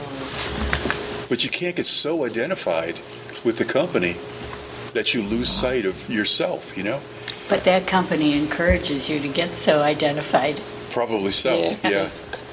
But you can't get so identified with the company that you lose sight of yourself, you know. But that company encourages you to get so identified. Probably so, Yeah. yeah.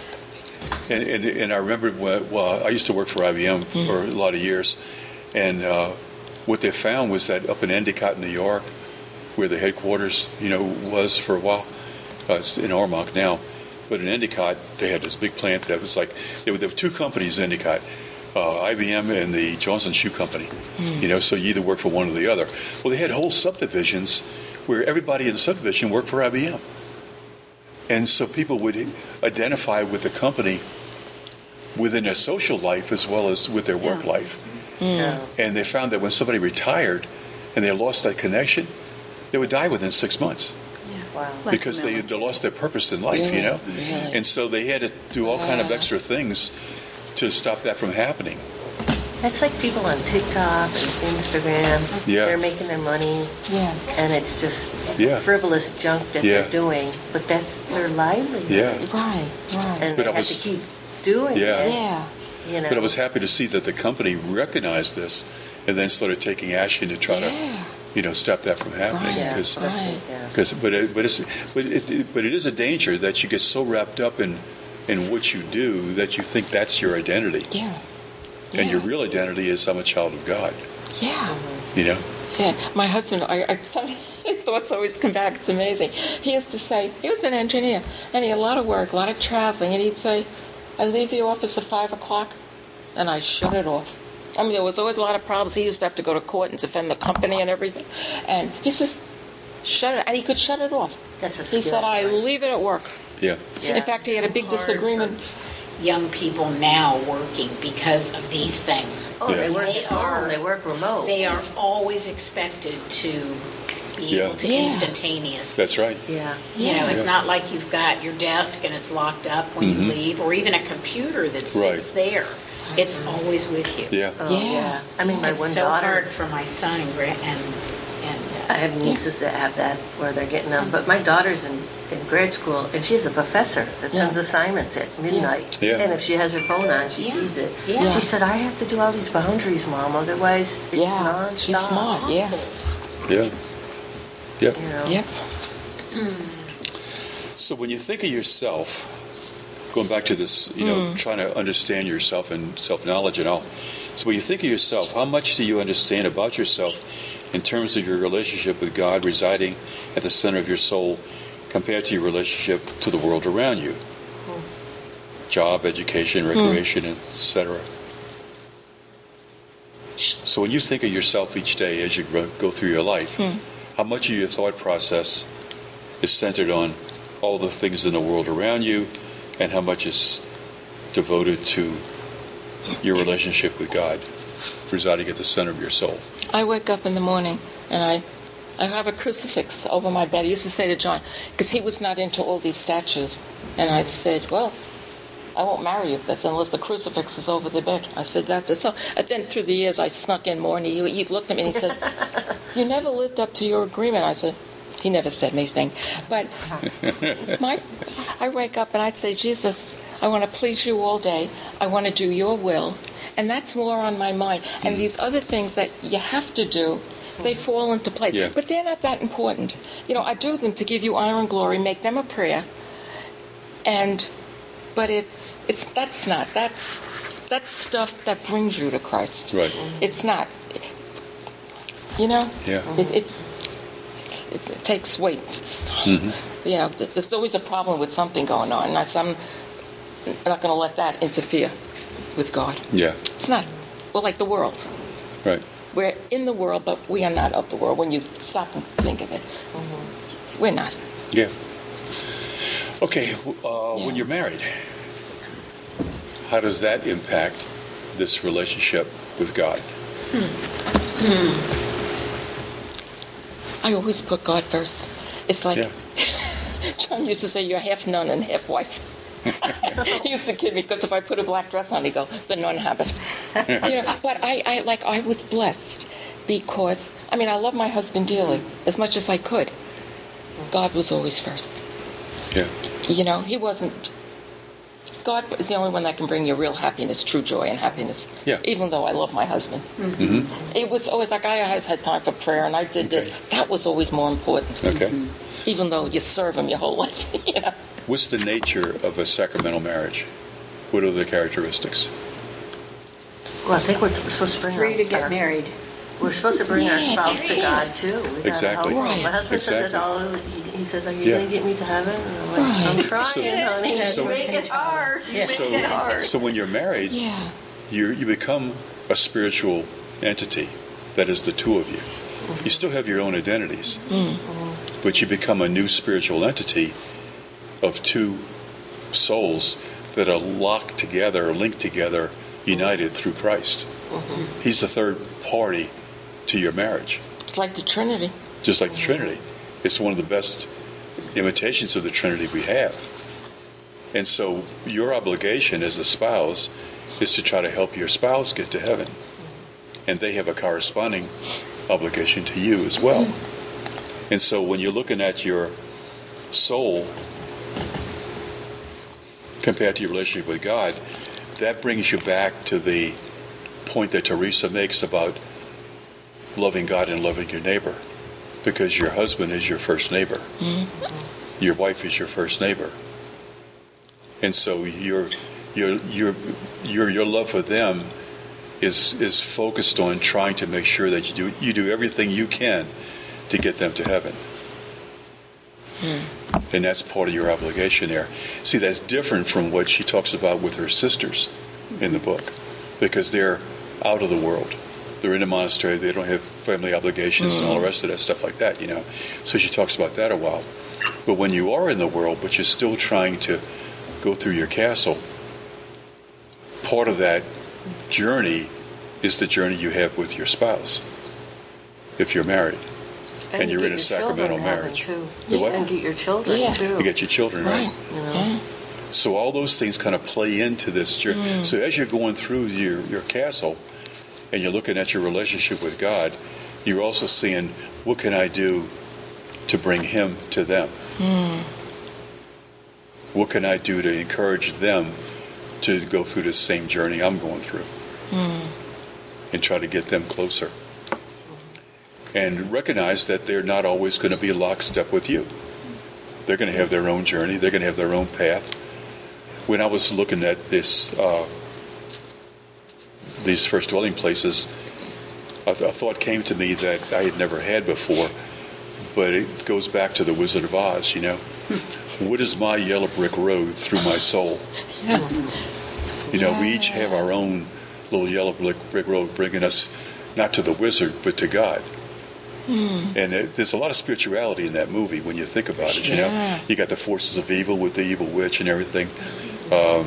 And, and, and I remember when, well, I used to work for I B M for a lot of years, and uh, what they found was that up in Endicott, New York, where the headquarters, you know, was for a while, uh, it's in Armonk now, but in Endicott they had this big plant that was like there were, there were two companies in Endicott, uh, I B M and the Johnson Shoe Company, you know, so you either work for one or the other. Well, they had whole subdivisions where everybody in the subdivision worked for I B M. And so people would identify with the company within their social life as well as with their work life. Yeah. And they found that when somebody retired and they lost that connection, they would die within six months Wow. Like because the they, they lost their purpose in life, you Really? know? Really? And so they had to do all kind of Wow. extra things to stop that from happening. It's like people on TikTok and Instagram. Yeah. They're making their money, Yeah. and it's just Yeah. frivolous junk that Yeah. they're doing. But that's their livelihood. Yeah. Right. Right. And But they I have was- to keep doing Yeah. it. Yeah. You know. But I was happy to see that the company recognized this and then started taking action to try Yeah. to, you know, stop that from happening. Right. Yeah, Because, that's Right. good, yeah. because, but it, but it's, but it, it- but it is a danger that you get so wrapped up in, in what you do that you think that's your identity, Yeah. and your Yeah. real identity is I'm a child of God. Yeah. You know. Yeah, my husband, I, I some thoughts always come back. It's amazing. He used to say, he was an engineer, and he had a lot of work, a lot of traveling, and he'd say, I leave the office at five o'clock, and I shut it off. I mean, there was always a lot of problems. He used to have to go to court and defend the company and everything. And he says, shut it, and he could shut it off. That's a He skill. said, I leave it at work. Yeah. Yeah. In fact, he had a big Hard disagreement. for young people now working because of these things. Oh, they Yeah. work They at home. are- They work remote. They are always expected to be Yeah. able to Yeah. instantaneously. That's right. Yeah. You know, it's Yeah. not like you've got your desk and it's locked up when Mhm. you leave, or even a computer that sits Right. there. It's always with you. Yeah. Oh, Yeah. yeah. I mean, my It's one so daughter. hard for my son and gra- and and I uh, have nieces that have that where they're getting them, but my daughter's in, in grade school and she's a professor that sends Yeah. assignments at midnight. Yeah. And if she has her phone on, she Yeah. sees it. Yeah. She said, I have to do all these boundaries, Mom, otherwise it's Yeah, nonstop. she's smart. Yeah. Yeah. it's Yeah. You know? Yep. So when you think of yourself, going back to this, you know, trying to understand yourself and self-knowledge and all. So when you think of yourself, how much do you understand about yourself in terms of your relationship with God residing at the center of your soul compared to your relationship to the world around you? Job, education, recreation, et cetera. So when you think of yourself each day as you grow, go through your life, Hmm. how much of your thought process is centered on all the things in the world around you, and how much is devoted to your relationship with God, residing at the center of your soul? I wake up in the morning and I, I have a crucifix over my bed. I used to say to John, because he was not into all these statues, and I said, well, I won't marry you if that's unless the crucifix is over the bed. I said, that's it. So, and then through the years, I snuck in more, and he, he looked at me and he said, you never lived up to your agreement. I said, he never said anything. But my, I wake up and I say, Jesus, I want to please you all day. I want to do your will. And that's more on my mind. And these other things that you have to do, they fall into place. Yeah. But they're not that important. You know, I do them to give you honor and glory, make them a prayer. And, but it's, it's, that's not, that's, that's stuff that brings you to Christ. Right. It's not, you know? Yeah. It, it's, it's, it's, it takes weight. It's, Mm-hmm. You know, th- there's always a problem with something going on. And that's, I'm not going to let that interfere with God. Yeah. It's not, well, like the world. Right. We're in the world, but we are not of the world when you stop and think of it. We're not. Yeah. Okay. Uh, Yeah. When you're married, how does that impact this relationship with God? I always put God first. It's like, Yeah. John used to say, you're half nun and half wife. He used to kid me because if I put a black dress on, he'd go, the nun habit. You know, but I, I, like, I was blessed because, I mean, I love my husband dearly, as much as I could. God was always first. Yeah. You know, he wasn't, God is the only one that can bring you real happiness, true joy and happiness. Yeah. Even though I love my husband. Mm-hmm. It was always like, I always had time for prayer and I did this. Okay. That was always more important. Okay. Even though you serve him your whole life. You know? What's the nature of a sacramental marriage? What are the characteristics? Well, I think we're supposed to bring Free our, to get our- married. We're supposed to bring our Yeah, spouse to that's it. God too. We gotta Exactly. help them. Right. My husband says it Exactly. all. He, he says, "Are you Yeah. going to get me to heaven?" And I'm like, Right. "I'm trying, So- honey." so- Make it hard. You Yeah. make So, it hard. so when you're married, Yeah. you you become a spiritual entity that is the two of you. You still have your own identities, but you become a new spiritual entity of two souls that are locked together, linked together, united through Christ. He's the third party to your marriage, It's like the Trinity. just like the Trinity. It's one of the best imitations of the Trinity we have. And so your obligation as a spouse is to try to help your spouse get to heaven. And they have a corresponding obligation to you as well. And so when you're looking at your soul compared to your relationship with God, that brings you back to the point that Teresa makes about loving God and loving your neighbor. Because your husband is your first neighbor. Your wife is your first neighbor. And so your your your your your love for them is is focused on trying to make sure that you do you do everything you can to get them to heaven. And that's part of your obligation there. See, that's different from what she talks about with her sisters in the book, because they're out of the world. They're in a monastery. They don't have family obligations and all the rest of that stuff like that, you know. So she talks about that a while. But when you are in the world, but you're still trying to go through your castle, part of that journey is the journey you have with your spouse, if you're married. And you you're get in a your sacramental children to heaven, marriage. too. The what? And get your children Yeah. too. You get your children, right? Right. You know? Yeah. So all those things kind of play into this journey. So as you're going through your, your castle and you're looking at your relationship with God, you're also seeing, what can I do to bring him to them? What can I do to encourage them to go through the same journey I'm going through? And try to get them closer. And recognize that they're not always going to be lockstep with you. They're going to have their own journey. They're going to have their own path. When I was looking at this, uh, these first dwelling places, a, th- a thought came to me that I had never had before, but it goes back to the Wizard of Oz, you know. What is my yellow brick road through my soul? You know, we each have our own little yellow brick, brick road bringing us not to the wizard, but to God. Mm. And it, there's a lot of spirituality in that movie when you think about it. You Yeah. know, you got the forces of evil with the evil witch and everything. Um,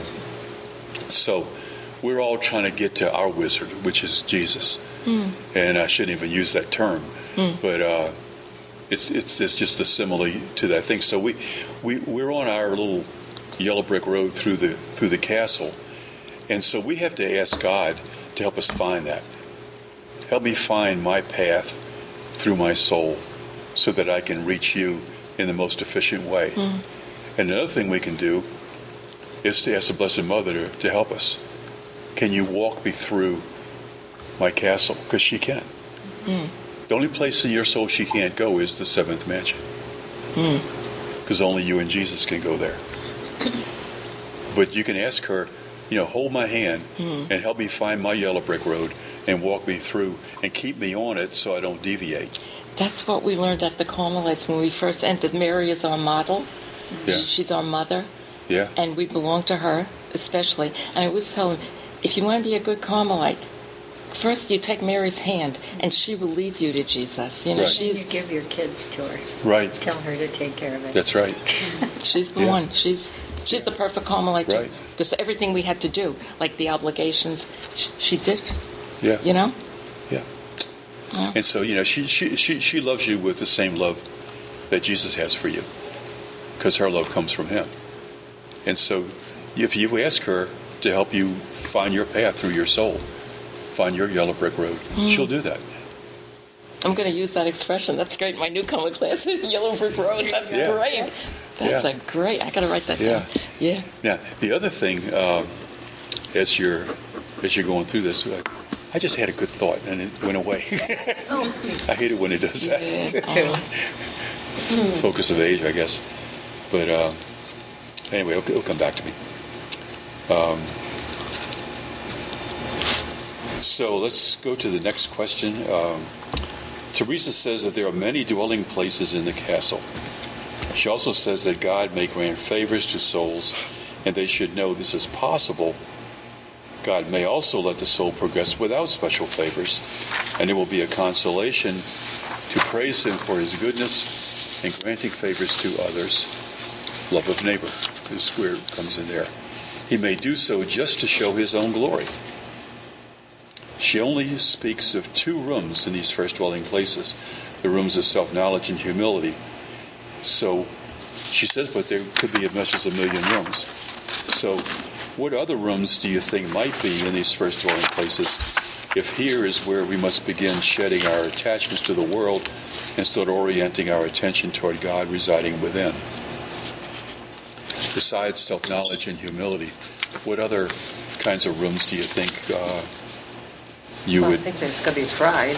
so we're all trying to get to our wizard, which is Jesus. Mm. And I shouldn't even use that term, Mm. but uh, it's it's it's just a simile to that thing. So we we we're on our little yellow brick road through the through the castle, and so we have to ask God to help us find that. Help me find my path through my soul, so that I can reach you in the most efficient way. Mm. And another thing we can do is to ask the Blessed Mother to, to help us. Can you walk me through my castle? Because she can. Mm. The only place in your soul she can't go is the seventh mansion. Mm. Because only you and Jesus can go there. But you can ask her, you know, hold my hand Mm. and help me find my yellow brick road and walk me through and keep me on it so I don't deviate. That's what we learned at the Carmelites when we first entered. Mary is our model. Yeah. She's our mother, Yeah. and we belong to her especially. And I always tell them, if you want to be a good Carmelite, first you take Mary's hand, and she will lead you to Jesus. You know, Right. You she's give your kids to her. Right. Tell her to take care of it. That's right. she's the Yeah. one. She's she's the perfect Carmelite too. Right. Because everything we had to do, like the obligations, she, she did. Yeah. You know. Yeah. Yeah. And so, you know, she, she, she, she loves you with the same love that Jesus has for you. Because her love comes from him. And so if you ask her to help you find your path through your soul, find your yellow brick road, Mm. she'll do that. I'm going to use that expression. That's great. My newcomer class, Yellow Brick Road. That's Yeah. great. That's Yeah. a great. I got to write that Yeah. down. Yeah. Now, the other thing, uh, as you're as you're going through this, uh, I just had a good thought and it went away. I hate it when it does that. Yeah. Oh. Focus of age, I guess. But uh, anyway, it'll, it'll come back to me. Um, so let's go to the next question. Um, Teresa says that there are many dwelling places in the castle. She also says that God may grant favors to souls, and they should know this is possible. God may also let the soul progress without special favors, and it will be a consolation to praise him for his goodness and granting favors to others. Love of neighbor is where it comes in there. He may do so just to show his own glory. She only speaks of two rooms in these first dwelling places, the rooms of self-knowledge and humility. So she says, but there could be as much as a million rooms. So what other rooms do you think might be in these first dwelling places, if here is where we must begin shedding our attachments to the world and start orienting our attention toward God residing within? Besides self-knowledge and humility, what other kinds of rooms do you think uh, you Well, I would... think there's going to be pride.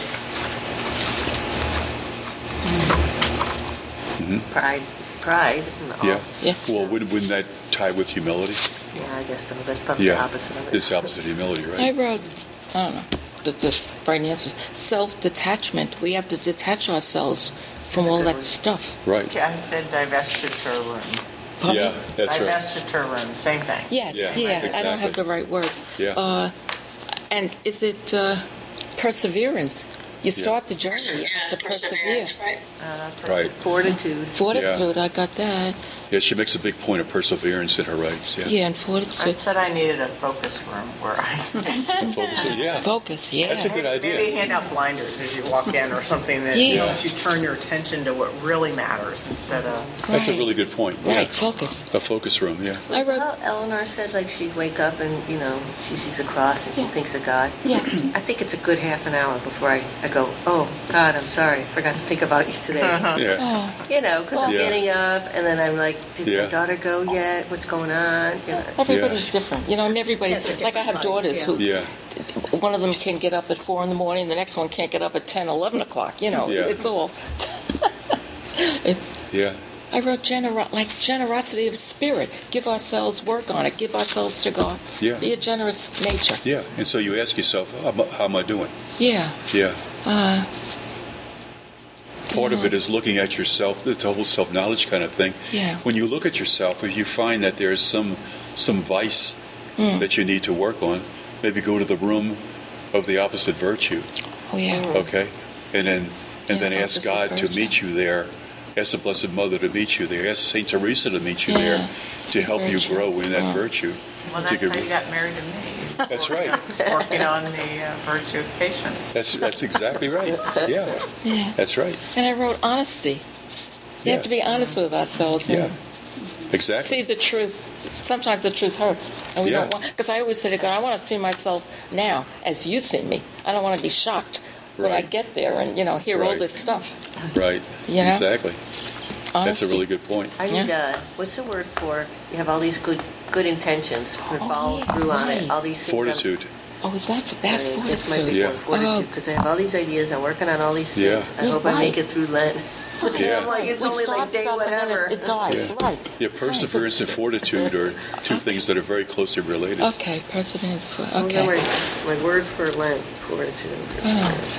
Mhm. Pride. Pride. and all. Yeah. Yeah. Well, wouldn't, wouldn't that tie with humility? Yeah, I guess so. That's probably Yeah. the opposite of it. It's opposite of humility, right? I wrote, I don't know, the, the right answer is self-detachment. We have to detach ourselves from That's a all good that word. stuff. Right. I said divestiture room. Pardon Yeah, me? that's right. Divestiture room, same thing. Yes, Yeah, yeah, I don't have exactly. the right words. Yeah. Uh, and is it uh, perseverance? You start the journey, you have to persevere. right? Uh, that's it. Right. Fortitude. Fortitude, I got that. Yeah, she makes a big point of perseverance in her writings. Yeah. Yeah, and I fortitude. said I needed a focus room where I And focus it- yeah. Focus, yeah. That's a good idea. maybe hand out blinders as you walk in or something that Yeah. helps you turn your attention to what really matters instead of. That's a Right. really good point. Right, Yeah. focus. A focus room, yeah. I wrote, Well, Eleanor said like she'd wake up and, you know, she sees a cross and she Yeah. thinks of God. yeah. I think it's a good half an hour before I, I go, oh, God, I'm sorry. I forgot to think about you today. Yeah. Oh, You know, because I'm Yeah. getting up and then I'm like, did Yeah. my daughter go yet? What's going on? You know. everybody's Yeah. different. You know, and everybody, Has a like I have different daughters life, who, Yeah. one of them can get up at four in the morning, the next one can't get up at ten, eleven o'clock. You know, Yeah. it's all. it's, Yeah. I wrote gener- like generosity of spirit. Give ourselves work on it. Give ourselves to God. Yeah. Be a generous nature. Yeah. And so you ask yourself, how, am I- how am I doing? Yeah. Yeah. Uh, Part of it is looking at yourself, the total self-knowledge kind of thing. Yeah. When you look at yourself, if you find that there's some some vice Mm. that you need to work on, maybe go to the room of the opposite virtue Oh, yeah. Okay, and then and Yeah, then oh, ask this is God to virgin. meet you there. Ask the Blessed Mother to meet you there. Ask Saint Teresa to meet you Yeah, there, to help you virtue. grow in that Oh. virtue. Well, To that's get- how you got married to me. That's right. Working on the uh, virtue of patience. That's that's exactly right. Yeah, Yeah. that's right. And I wrote honesty. You Yeah. have to be honest with ourselves and Yeah, exactly. see the truth. Sometimes the truth hurts, and we Yeah. don't want. Because I always say to God, I want to see myself now as you see me. I don't want to be shocked when I Right. get there and you know hear all Right. this stuff. Right. You know? Exactly. That's Honesty. a really good point. I need, Yeah. uh, what's the word for, you have all these good, good intentions, to Oh, follow yeah, through on it, right. all these things. I'm- Fortitude. Oh, is that that I mean, This might be fortitude? Yeah. for fortitude, because I have all these ideas, I'm working on all these Yeah. things. I Yeah, hope I make right. it through Lent. Yeah. I'm like, it's We only start like day stuff and then whatever. It, it dies, Yeah. right? Yeah, perseverance and fortitude are two things that are very closely related. Okay, perseverance. For, Oh, okay. my, my word for Lent, fortitude and perseverance.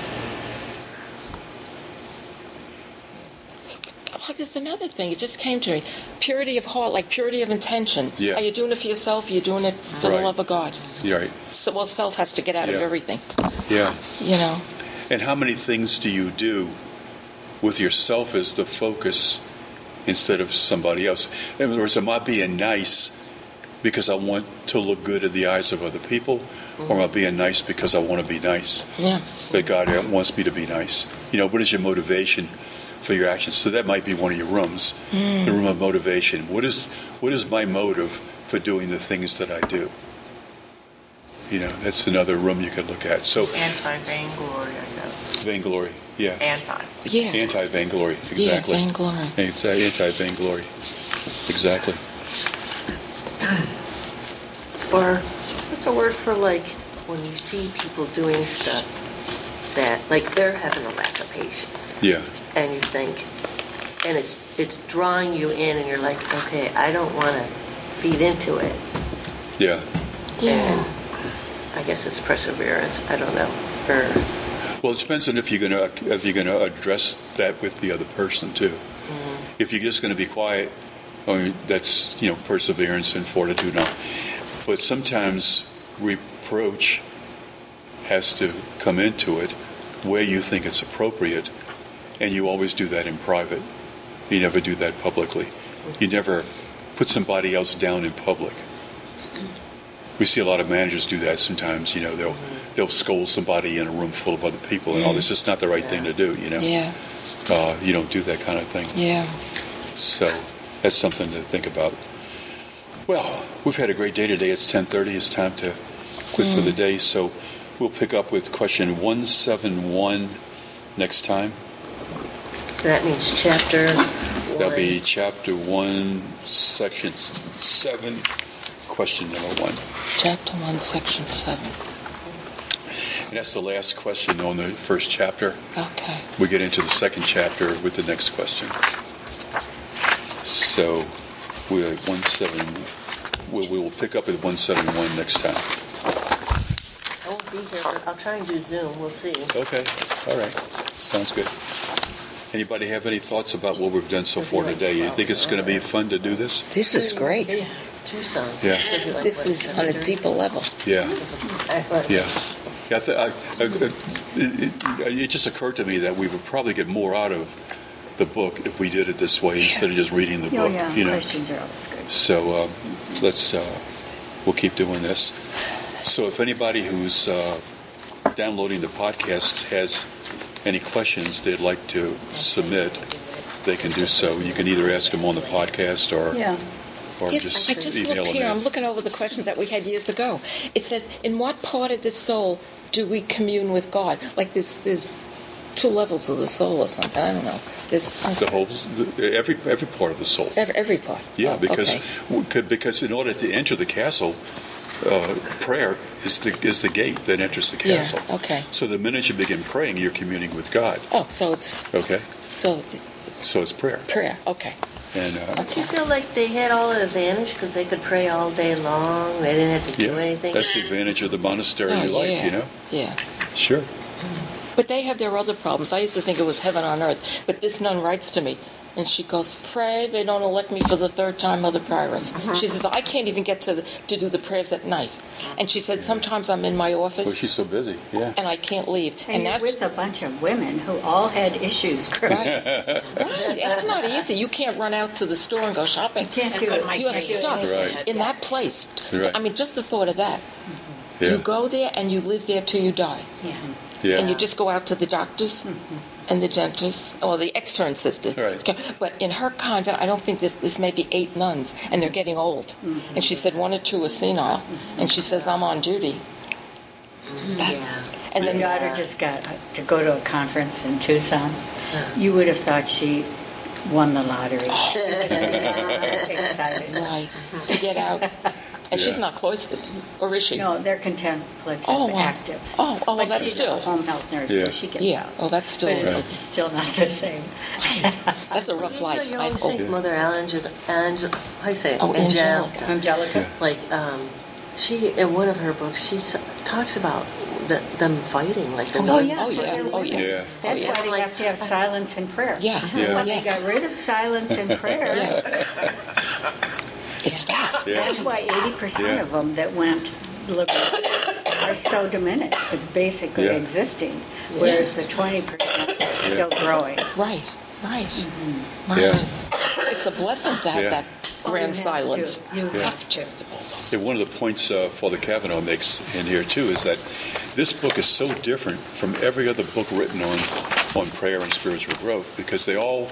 Oh, there's another thing. It just came to me. Purity of heart, like purity of intention. Yeah. Are you doing it for yourself? Are you doing it for the Right. love of God? You're right. So, well, self has to get out of Yeah. everything. Yeah. You know. And how many things do you do with yourself as the focus instead of somebody else? In other words, am I being nice because I want to look good in the eyes of other people, or am I being nice because I want to be nice? Yeah. That God wants me to be nice. You know, what is your motivation for your actions? So that might be one of your rooms, the room of motivation. What is what is my motive for doing the things that I do? You know, that's another room you could look at. So Anti-vainglory, I guess. vainglory, yeah. Anti. Yeah. Anti-vainglory, exactly. Yeah, vainglory. Anti- Anti-vainglory, exactly. Or, what's a word for, like, when you see people doing stuff that, like, they're having a lack of patience, Yeah, and you think, and it's it's drawing you in, and you're like, okay, I don't want to feed into it. yeah. Yeah. I guess it's perseverance. I don't know. Or, Well, it depends on if you're gonna if you're gonna address that with the other person too. If you're just going to be quiet, I mean, that's you know perseverance and fortitude and all. But sometimes reproach has to come into it where you think it's appropriate, and you always do that in private. You never do that publicly. You never put somebody else down in public. We see a lot of managers do that sometimes. You know, they'll they'll scold somebody in a room full of other people, and all. It's just not the right thing to do. You know, Yeah. uh, you don't do that kind of thing. Yeah. So that's something to think about. Well, we've had a great day today. It's ten thirty. It's time to quit for the day. So we'll pick up with question one seventy-one next time. so that means chapter That'll one. be chapter one, section seven, question number one. Chapter one, section seven. And that's the last question on the first chapter. Okay. We get into the second chapter with the next question. So we're at one seven. We we will pick up with one seventy-one next time. I won't be here, but I'll try and do Zoom. We'll see. Okay. All right. Sounds good. Anybody have any thoughts about what we've done so far today? You think it's going to be fun to do this? This is great. Tucson. Yeah. Could be like, This what, is on a seven deeper level. Yeah. thirty? Yeah. Yeah, I th- I, I, it, it, it just occurred to me that we would probably get more out of the book if we did it this way instead of just reading the Oh, book. yeah, You know. questions are always good. So uh, let's uh, we'll keep doing this. So if anybody who's uh, downloading the podcast has any questions they'd like to submit, they can do so. You can either ask them on the podcast or Yeah. or Yes, just I just email looked them here. in. I'm looking over the questions that we had years ago. It says, in what part of the soul do we commune with God? Like there's, there's two levels of the soul or something. I don't know. There's The whole, the, every every part of the soul. every, every part. Yeah, Oh, because okay. w- could- because in order to enter the castle, uh, prayer is the is the gate that enters the Yeah, castle. okay. So the minute you begin praying, you're communing with God. Oh, so it's Okay, so so it's prayer, prayer. Okay. and uh, Do you feel like they had all the advantage because they could pray all day long? They didn't have to yeah, do anything? that's the advantage of the monastery Oh, life. yeah. You know, Yeah. sure. But they have their other problems. I used to think it was heaven on earth. But this nun writes to me, And she goes, pray they don't elect me for the third time, Mother Prioress. She says, I can't even get to the, to do the prayers at night. And she said, sometimes I'm in my office. Well, she's so busy. Yeah. And I can't leave. And, you're that, with a bunch of women who all had issues, Chris. Right. Right. It's not easy. You can't run out to the store and go shopping. You can't That's do what it. my You are kids do. stuck Right. in that place. Right. I mean, just the thought of that. Yeah. You go there and you live there till you die. Yeah. Yeah. And you just go out to the doctors and the dentist, or the extern sister. Right. But in her convent, I don't think this, this may be eight nuns, and they're getting old. And she said one or two are senile. And she says, I'm on duty. That's, Yeah. And My then daughter just got to go to a conference in Tucson. You would have thought she won the lottery. She was very excited. right, to get out. And she's Yeah. not cloistered, or is she? No, they're contemplative, Oh, wow. active. Oh, oh, well, But that's she's still. a home health nurse, Yeah. so she gets Yeah, oh, that's still. But it's still not the same. That's a rough life, You I always hope. think Mother Angela, Angela, how do you say it? Oh, Angelica. Angelica. Like, um, she, in one of her books, she s- talks about the, them fighting, like the Oh, nuns. yeah. Oh, yeah. they're Oh, yeah. women. Yeah. That's Oh, yeah. why they have to have silence in prayer. Yeah. Yeah. When Yes. they got rid of silence in prayer, Yeah. It's bad. Yeah. that's why eighty percent Yeah. of them that went liberal are so diminished, they're basically Yeah. existing, whereas the twenty percent are still growing. Right, right. Mm-hmm. Right. Yeah. It's a blessing to have Yeah. that Oh, grand you have to silence. do it. You Yeah. have to. Yeah, one of the points uh, Father Kavanaugh makes in here too is that this book is so different from every other book written on on prayer and spiritual growth, because they all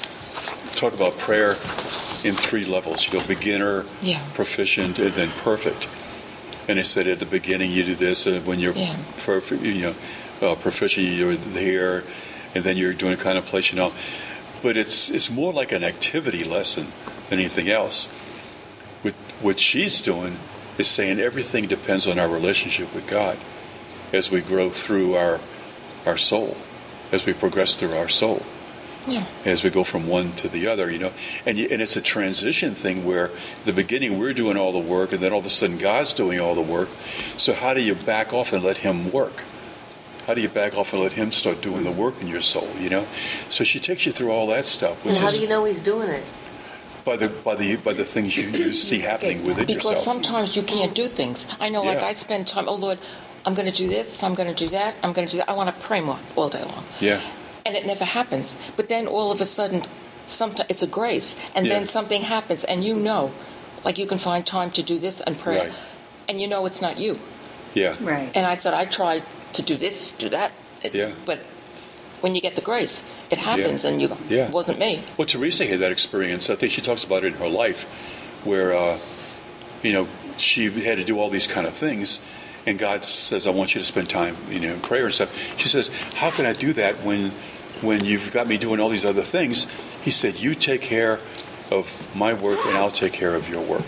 talk about prayer in three levels. You know, beginner, Yeah. proficient, and then perfect. And they said at the beginning you do this, and when you're Yeah. perfect, you know, uh, proficient, you're there, and then you're doing contemplation. Now, but it's it's more like an activity lesson than anything else. What, what she's doing is saying everything depends on our relationship with God as we grow through our our soul, as we progress through our soul, Yeah. as we go from one to the other, you know. And you, and it's a transition thing where at the beginning we're doing all the work, and then all of a sudden God's doing all the work. So how do you back off and let Him work? How do you back off and let Him start doing the work in your soul, you know? So she takes you through all that stuff, which And how is do you know he's doing it? by the by the by the things you, you see happening within Because yourself. sometimes you can't do things. I know, like Yeah. I spend time, oh Lord, I'm going to do this, I'm going to do that, I'm going to do that. I want to pray more all day long. Yeah. And it never happens. But then all of a sudden, sometimes it's a grace, and Yeah. then something happens, and you know, like you can find time to do this and pray, Right. and you know it's not you. Yeah. Right. And I said, I tried to do this, do that, it- Yeah. but when you get the grace, it happens, Yeah. and you go, Yeah. it wasn't me. Well, Teresa had that experience. I think she talks about it in her life, where uh, you know she had to do all these kind of things, and God says, "I want you to spend time, you know, in prayer and stuff." She says, "How can I do that when when you've got me doing all these other things?" He said, "You take care of my work, and I'll take care of your work."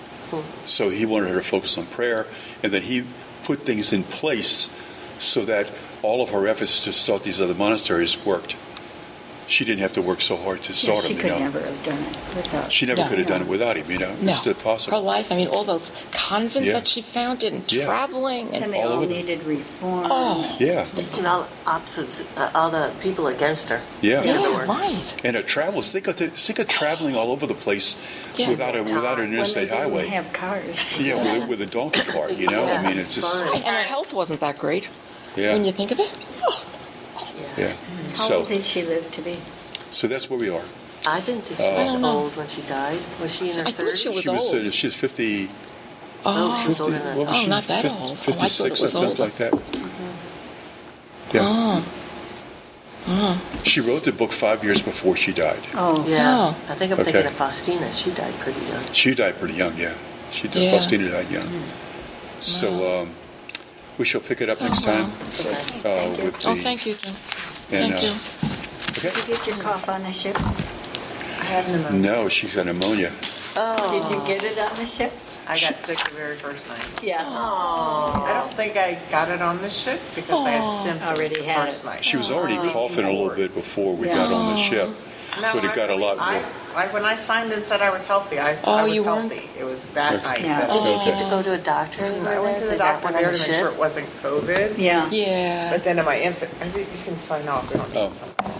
So he wanted her to focus on prayer, and then he put things in place so that all of her efforts to start these other monasteries worked. She didn't have to work so hard to Yeah, start she them, could you know. never have done it without. She never No. could have done it without him, you know. No. It's not Her possible. life, I mean, all those convents Yeah. that she founded and Yeah. traveling, and And they all all over the- needed reform. oh, Yeah, And all opposites, uh, all the people against her. yeah. yeah, door. right. And her travels, think of, the, think of traveling all over the place Yeah. without a without an When they interstate didn't highway. have cars. yeah, with, with a donkey cart, you know. I mean, it's just Fine. Right, and her health wasn't that great yeah, when you think of it. Oh, yeah. How So, old did she live to be? so that's where we are. I didn't think she Uh, I was don't know. old when she died. Was she in her I thought thirties? she was She was old. uh, she's fifty. Oh, she was fifty older than what was Oh, she? not that Fif- old. Oh, I thought it fifty-six was or something older. like that. Yeah. Oh, She wrote the book five years before she died. Oh, Yeah, Oh. I think I'm Okay. thinking of Faustina. She died pretty young. She died pretty young, yeah. She did. Yeah. Faustina died young. So um, we shall pick it up next time uh, with the. oh, thank you, Jim. And, Thank uh, you. Okay. did you get your cough on the ship? I had pneumonia. No, she's got pneumonia. Did you get it on the ship? I got sick the very first night. Yeah. I don't think I got it on the ship because I had symptoms Already the had first it. night. She was already coughing a little bit before we got on the ship, No, but it got a lot I, more. I, when I signed and said I was healthy, I said Oh, I was you weren't? healthy. It was that night. Yeah. that- Did you Okay. get to go to a doctor anywhere? I went to there? the They got doctor one there on to the make sure ship? it wasn't COVID. Yeah. Yeah. But then in my infant, I think you can sign off. We don't need Oh. to.